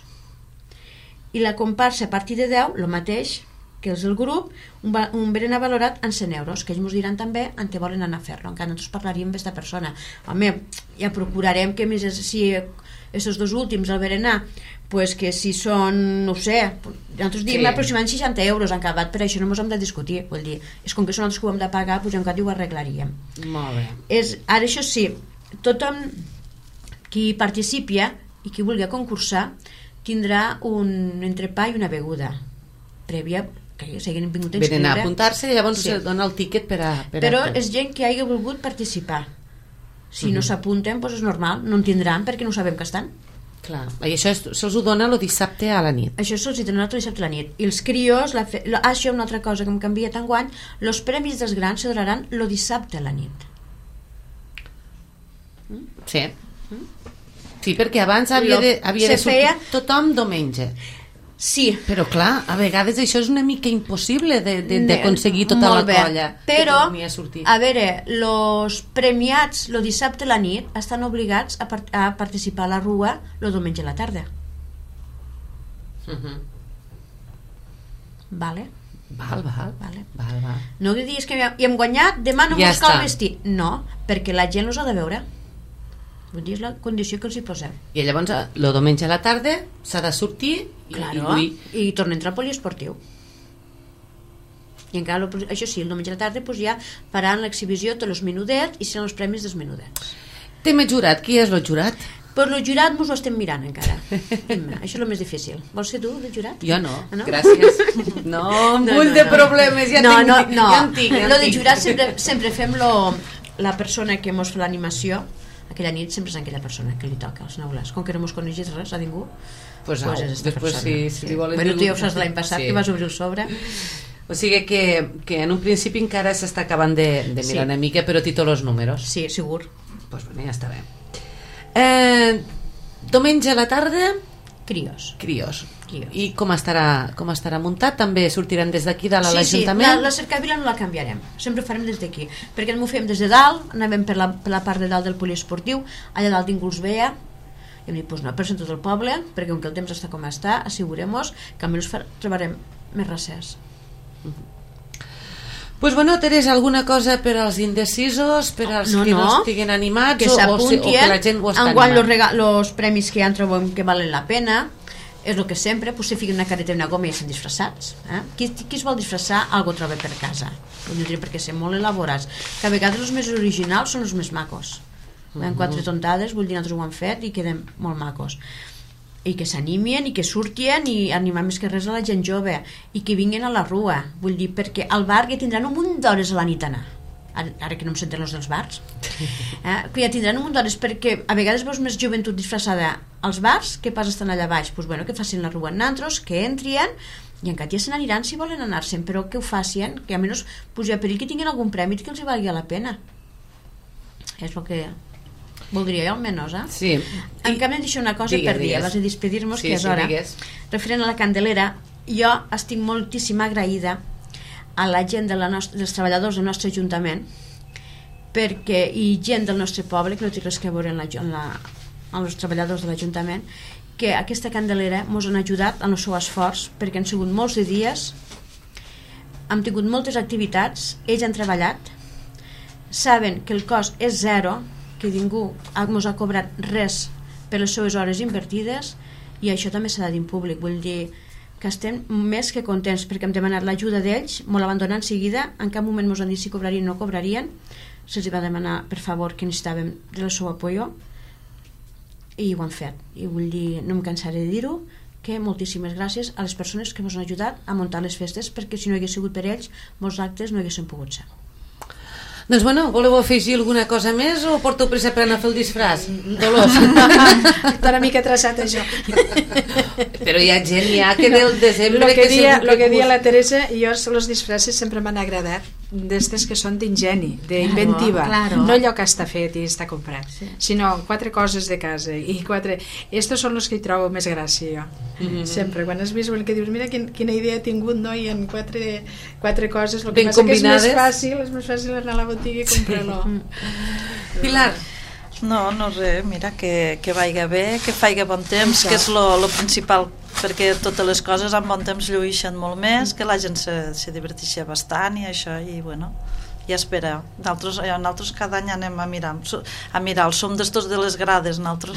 I la comparsa a partir de 10, el mateix que és el grup, un berenar valorat en 100 euros, que ells ens diran també en què volen anar a fer-lo, encara nosaltres parlaríem amb aquesta persona. Home, ja procurarem que més si aquests dos últims, el berenar, pues que si són, no sé, nosaltres diem aproximadament 60 euros en acabat, per això no ens hem de discutir, vull dir, és com que són nosaltres que ho hem de pagar, doncs encara ho arreglaríem. Molt bé. Ara això sí, tothom qui participi i qui vulgui concursar tindrà un entrepà i una beguda prèvia, que ja s'hagin vingut a inscriure. Venen a apuntar-se i llavors se dona el tíquet per a... Però és gent que hagi volgut participar. Si no s'apunten, doncs és normal, no en tindran perquè no sabem que estan. Clar, i això se'ls ho dona el dissabte a la nit. Això se'ls dona el dissabte a la nit. I els crios, això una altra cosa que hem canviat enguany, els premis dels grans se donaran el dissabte a la nit. Sí. Sí, perquè abans havia de sortir tothom diumenge. Sí. Però clar, a vegades això és una mica impossible d'aconseguir tota la colla. Però, a veure, els premiats el dissabte a la nit estan obligats a participar a la rua el diumenge a la tarda. Vale? Val. No diguis que hi hem guanyat, demà no ens cal vestir. No, perquè la gent els ha de veure. És la condició que els hi posem. I llavors el diumenge a la tarda s'ha de sortir i torna a entrar al poliesportiu. I encara, això sí, el diumenge a la tarda ja faran l'exhibició de tots els menudets i seran els premis dels menudets. Tema jurat, qui és el jurat? Però el jurat ens ho estem mirant encara. Això és el més difícil. Vols ser tu, el jurat? Jo no, gràcies. No, un bull de problemes, ja en tinc. El de jurat sempre fem la persona que mos fa l'animació. Aquella nit sempre és aquella persona que li toca els neules. Com que no mos coneixis res a ningú, pues és aquesta persona. Si li volen tu ja ho saps l'any passat, que vas obrir el sobre. O sigui que en un principi encara s'està acabant de mirar una mica, però té tots els números. Sí, segur. Pues ja està bé. Diumenge a la tarda, crios. I com estarà muntat? També sortiran des d'aquí dalt a l'Ajuntament? Sí, la cercavila no la canviarem, sempre ho farem des d'aquí, perquè no ho fem des de dalt, anàvem per la part de dalt del poliesportiu, allà dalt ningú els veia, i hem dit, doncs no, per tot el poble, perquè com que el temps està com està, assegurem-nos que almenys trobarem més racers. Pues bueno, Teresa, alguna cosa per als indecisos, per als que no estiguen animats que o que la gent ho està animant? Los premis que han trobem que valen la pena, és el que sempre, pues, se fiquen una careta i una goma i estan disfressats. Qui es vol disfressar, algo troba per casa. Perquè són molt elaborats. Que a vegades els més originals són els més macos. Van 4 tontades, vull dir, nosaltres ho han fet i queden molt macos. I que s'animen i que surtien i animar més que res a la gent jove i que vinguin a la rua, vull dir, perquè al bar ja tindran un munt d'hores a la nit anar. Ara que no em senten els dels bars, que ja tindran un munt d'hores, perquè a vegades veus més joventut disfressada als bars, què passa estan allà baix? Pues bueno, que facin la rua en nantros, que entrien i encara ja se n'aniran si volen anar-se'n, però que ho facin, que almenys puja a perill que tinguin algun premi que els hi valgui la pena. És el que voldria jo almenys, Sí. En canvi em deixo una cosa per dir, abans de despedir-nos, que és hora. Referent a la Candelera, jo estic moltíssim agraïda a la gent dels treballadors del nostre Ajuntament i gent del nostre poble, que no té res a veure amb els treballadors de l'Ajuntament, que aquesta Candelera ens han ajudat en el seu esforç, perquè han sigut molts de dies, hem tingut moltes activitats, ells han treballat, saben que el cost és zero, que ningú ens ha cobrat res per les seves hores invertides, i això també s'ha de dir en públic. Vull dir que estem més que contents perquè hem demanat l'ajuda d'ells, molt abandonant en seguida, en cap moment ens han dit si cobrarien o no cobrarien, se'ls va demanar per favor que necessitàvem del seu apoyo i ho han fet, i vull dir, no em cansaré de dir-ho, que moltíssimes gràcies a les persones que ens han ajudat a muntar les festes, perquè si no hagués sigut per ells molts actes no haguessin pogut ser. Doncs bueno, voleu afegir alguna cosa més o porteu pressa per anar a fer el disfraç? Dolors? Està una mica traçat això. Però hi ha gent que del desembre... Lo que dia la Teresa, jo els disfraces sempre m'han agradat, d'estes que són d'ingeni, d'inventiva, no allò que està fet i està comprat, sinó 4 coses de casa i 4... Estos són els que hi trobo més gràcia jo, sempre, quan has vist que dius mira quina idea he tingut, no? I en 4 coses, el que passa que és més fàcil anar a la botiga i comprar-lo. Pilar? No res, mira, que vaiga bé, que faiga bon temps, que és lo principal, perquè totes les coses amb bon temps lluïxen molt més, que la gent se diverteixi bastant i això, i bueno, ja espera. Nosaltres cada any anem a mirar el som d'estos de les grades, nosaltres.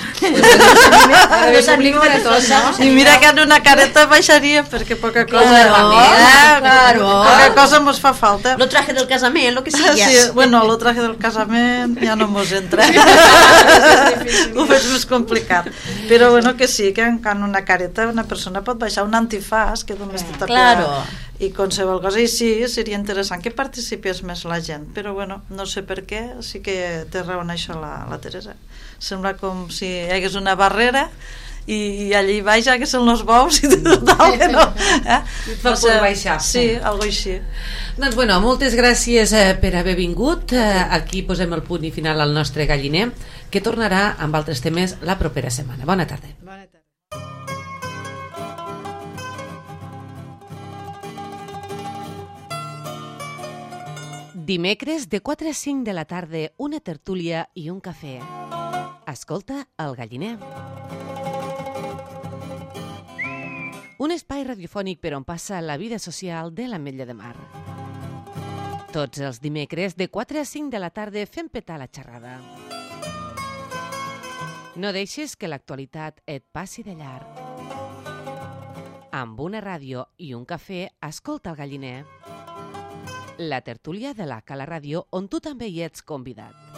I mira que en una careta baixaria, perquè poca cosa poca cosa mos fa falta. Lo traje del casament, lo que sigui. Sí, bueno, lo traje del casament ja no mos entra. Ho veig més complicat. Però bueno, que sí, que en una careta una persona pot baixar un antifàs, que només te toca... I qualsevol cosa, i sí, seria interessant que participés més la gent, però bueno, no sé per què, sí que té raó en això la Teresa. Sembla com si hi hagués una barrera i allí baix haguessin els bous i total que no. Per poder baixar. Sí, algo així. Doncs bueno, moltes gràcies per haver vingut. Aquí posem el punt i final al nostre galliner, que tornarà amb altres temes la propera setmana. Bona tarda. Bona tarda. Dimecres de 4 a 5 de la tarda, una tertúlia i un cafè. Escolta el galliner. Un espai radiofònic per on passa la vida social de l'Ametlla de Mar. Tots els dimecres de 4 a 5 de la tarda fem petar la xerrada. No deixis que l'actualitat et passi de llarg. Amb una ràdio i un cafè, escolta el galliner. La tertúlia de la Cala Ràdio, on tu també hi ets convidat.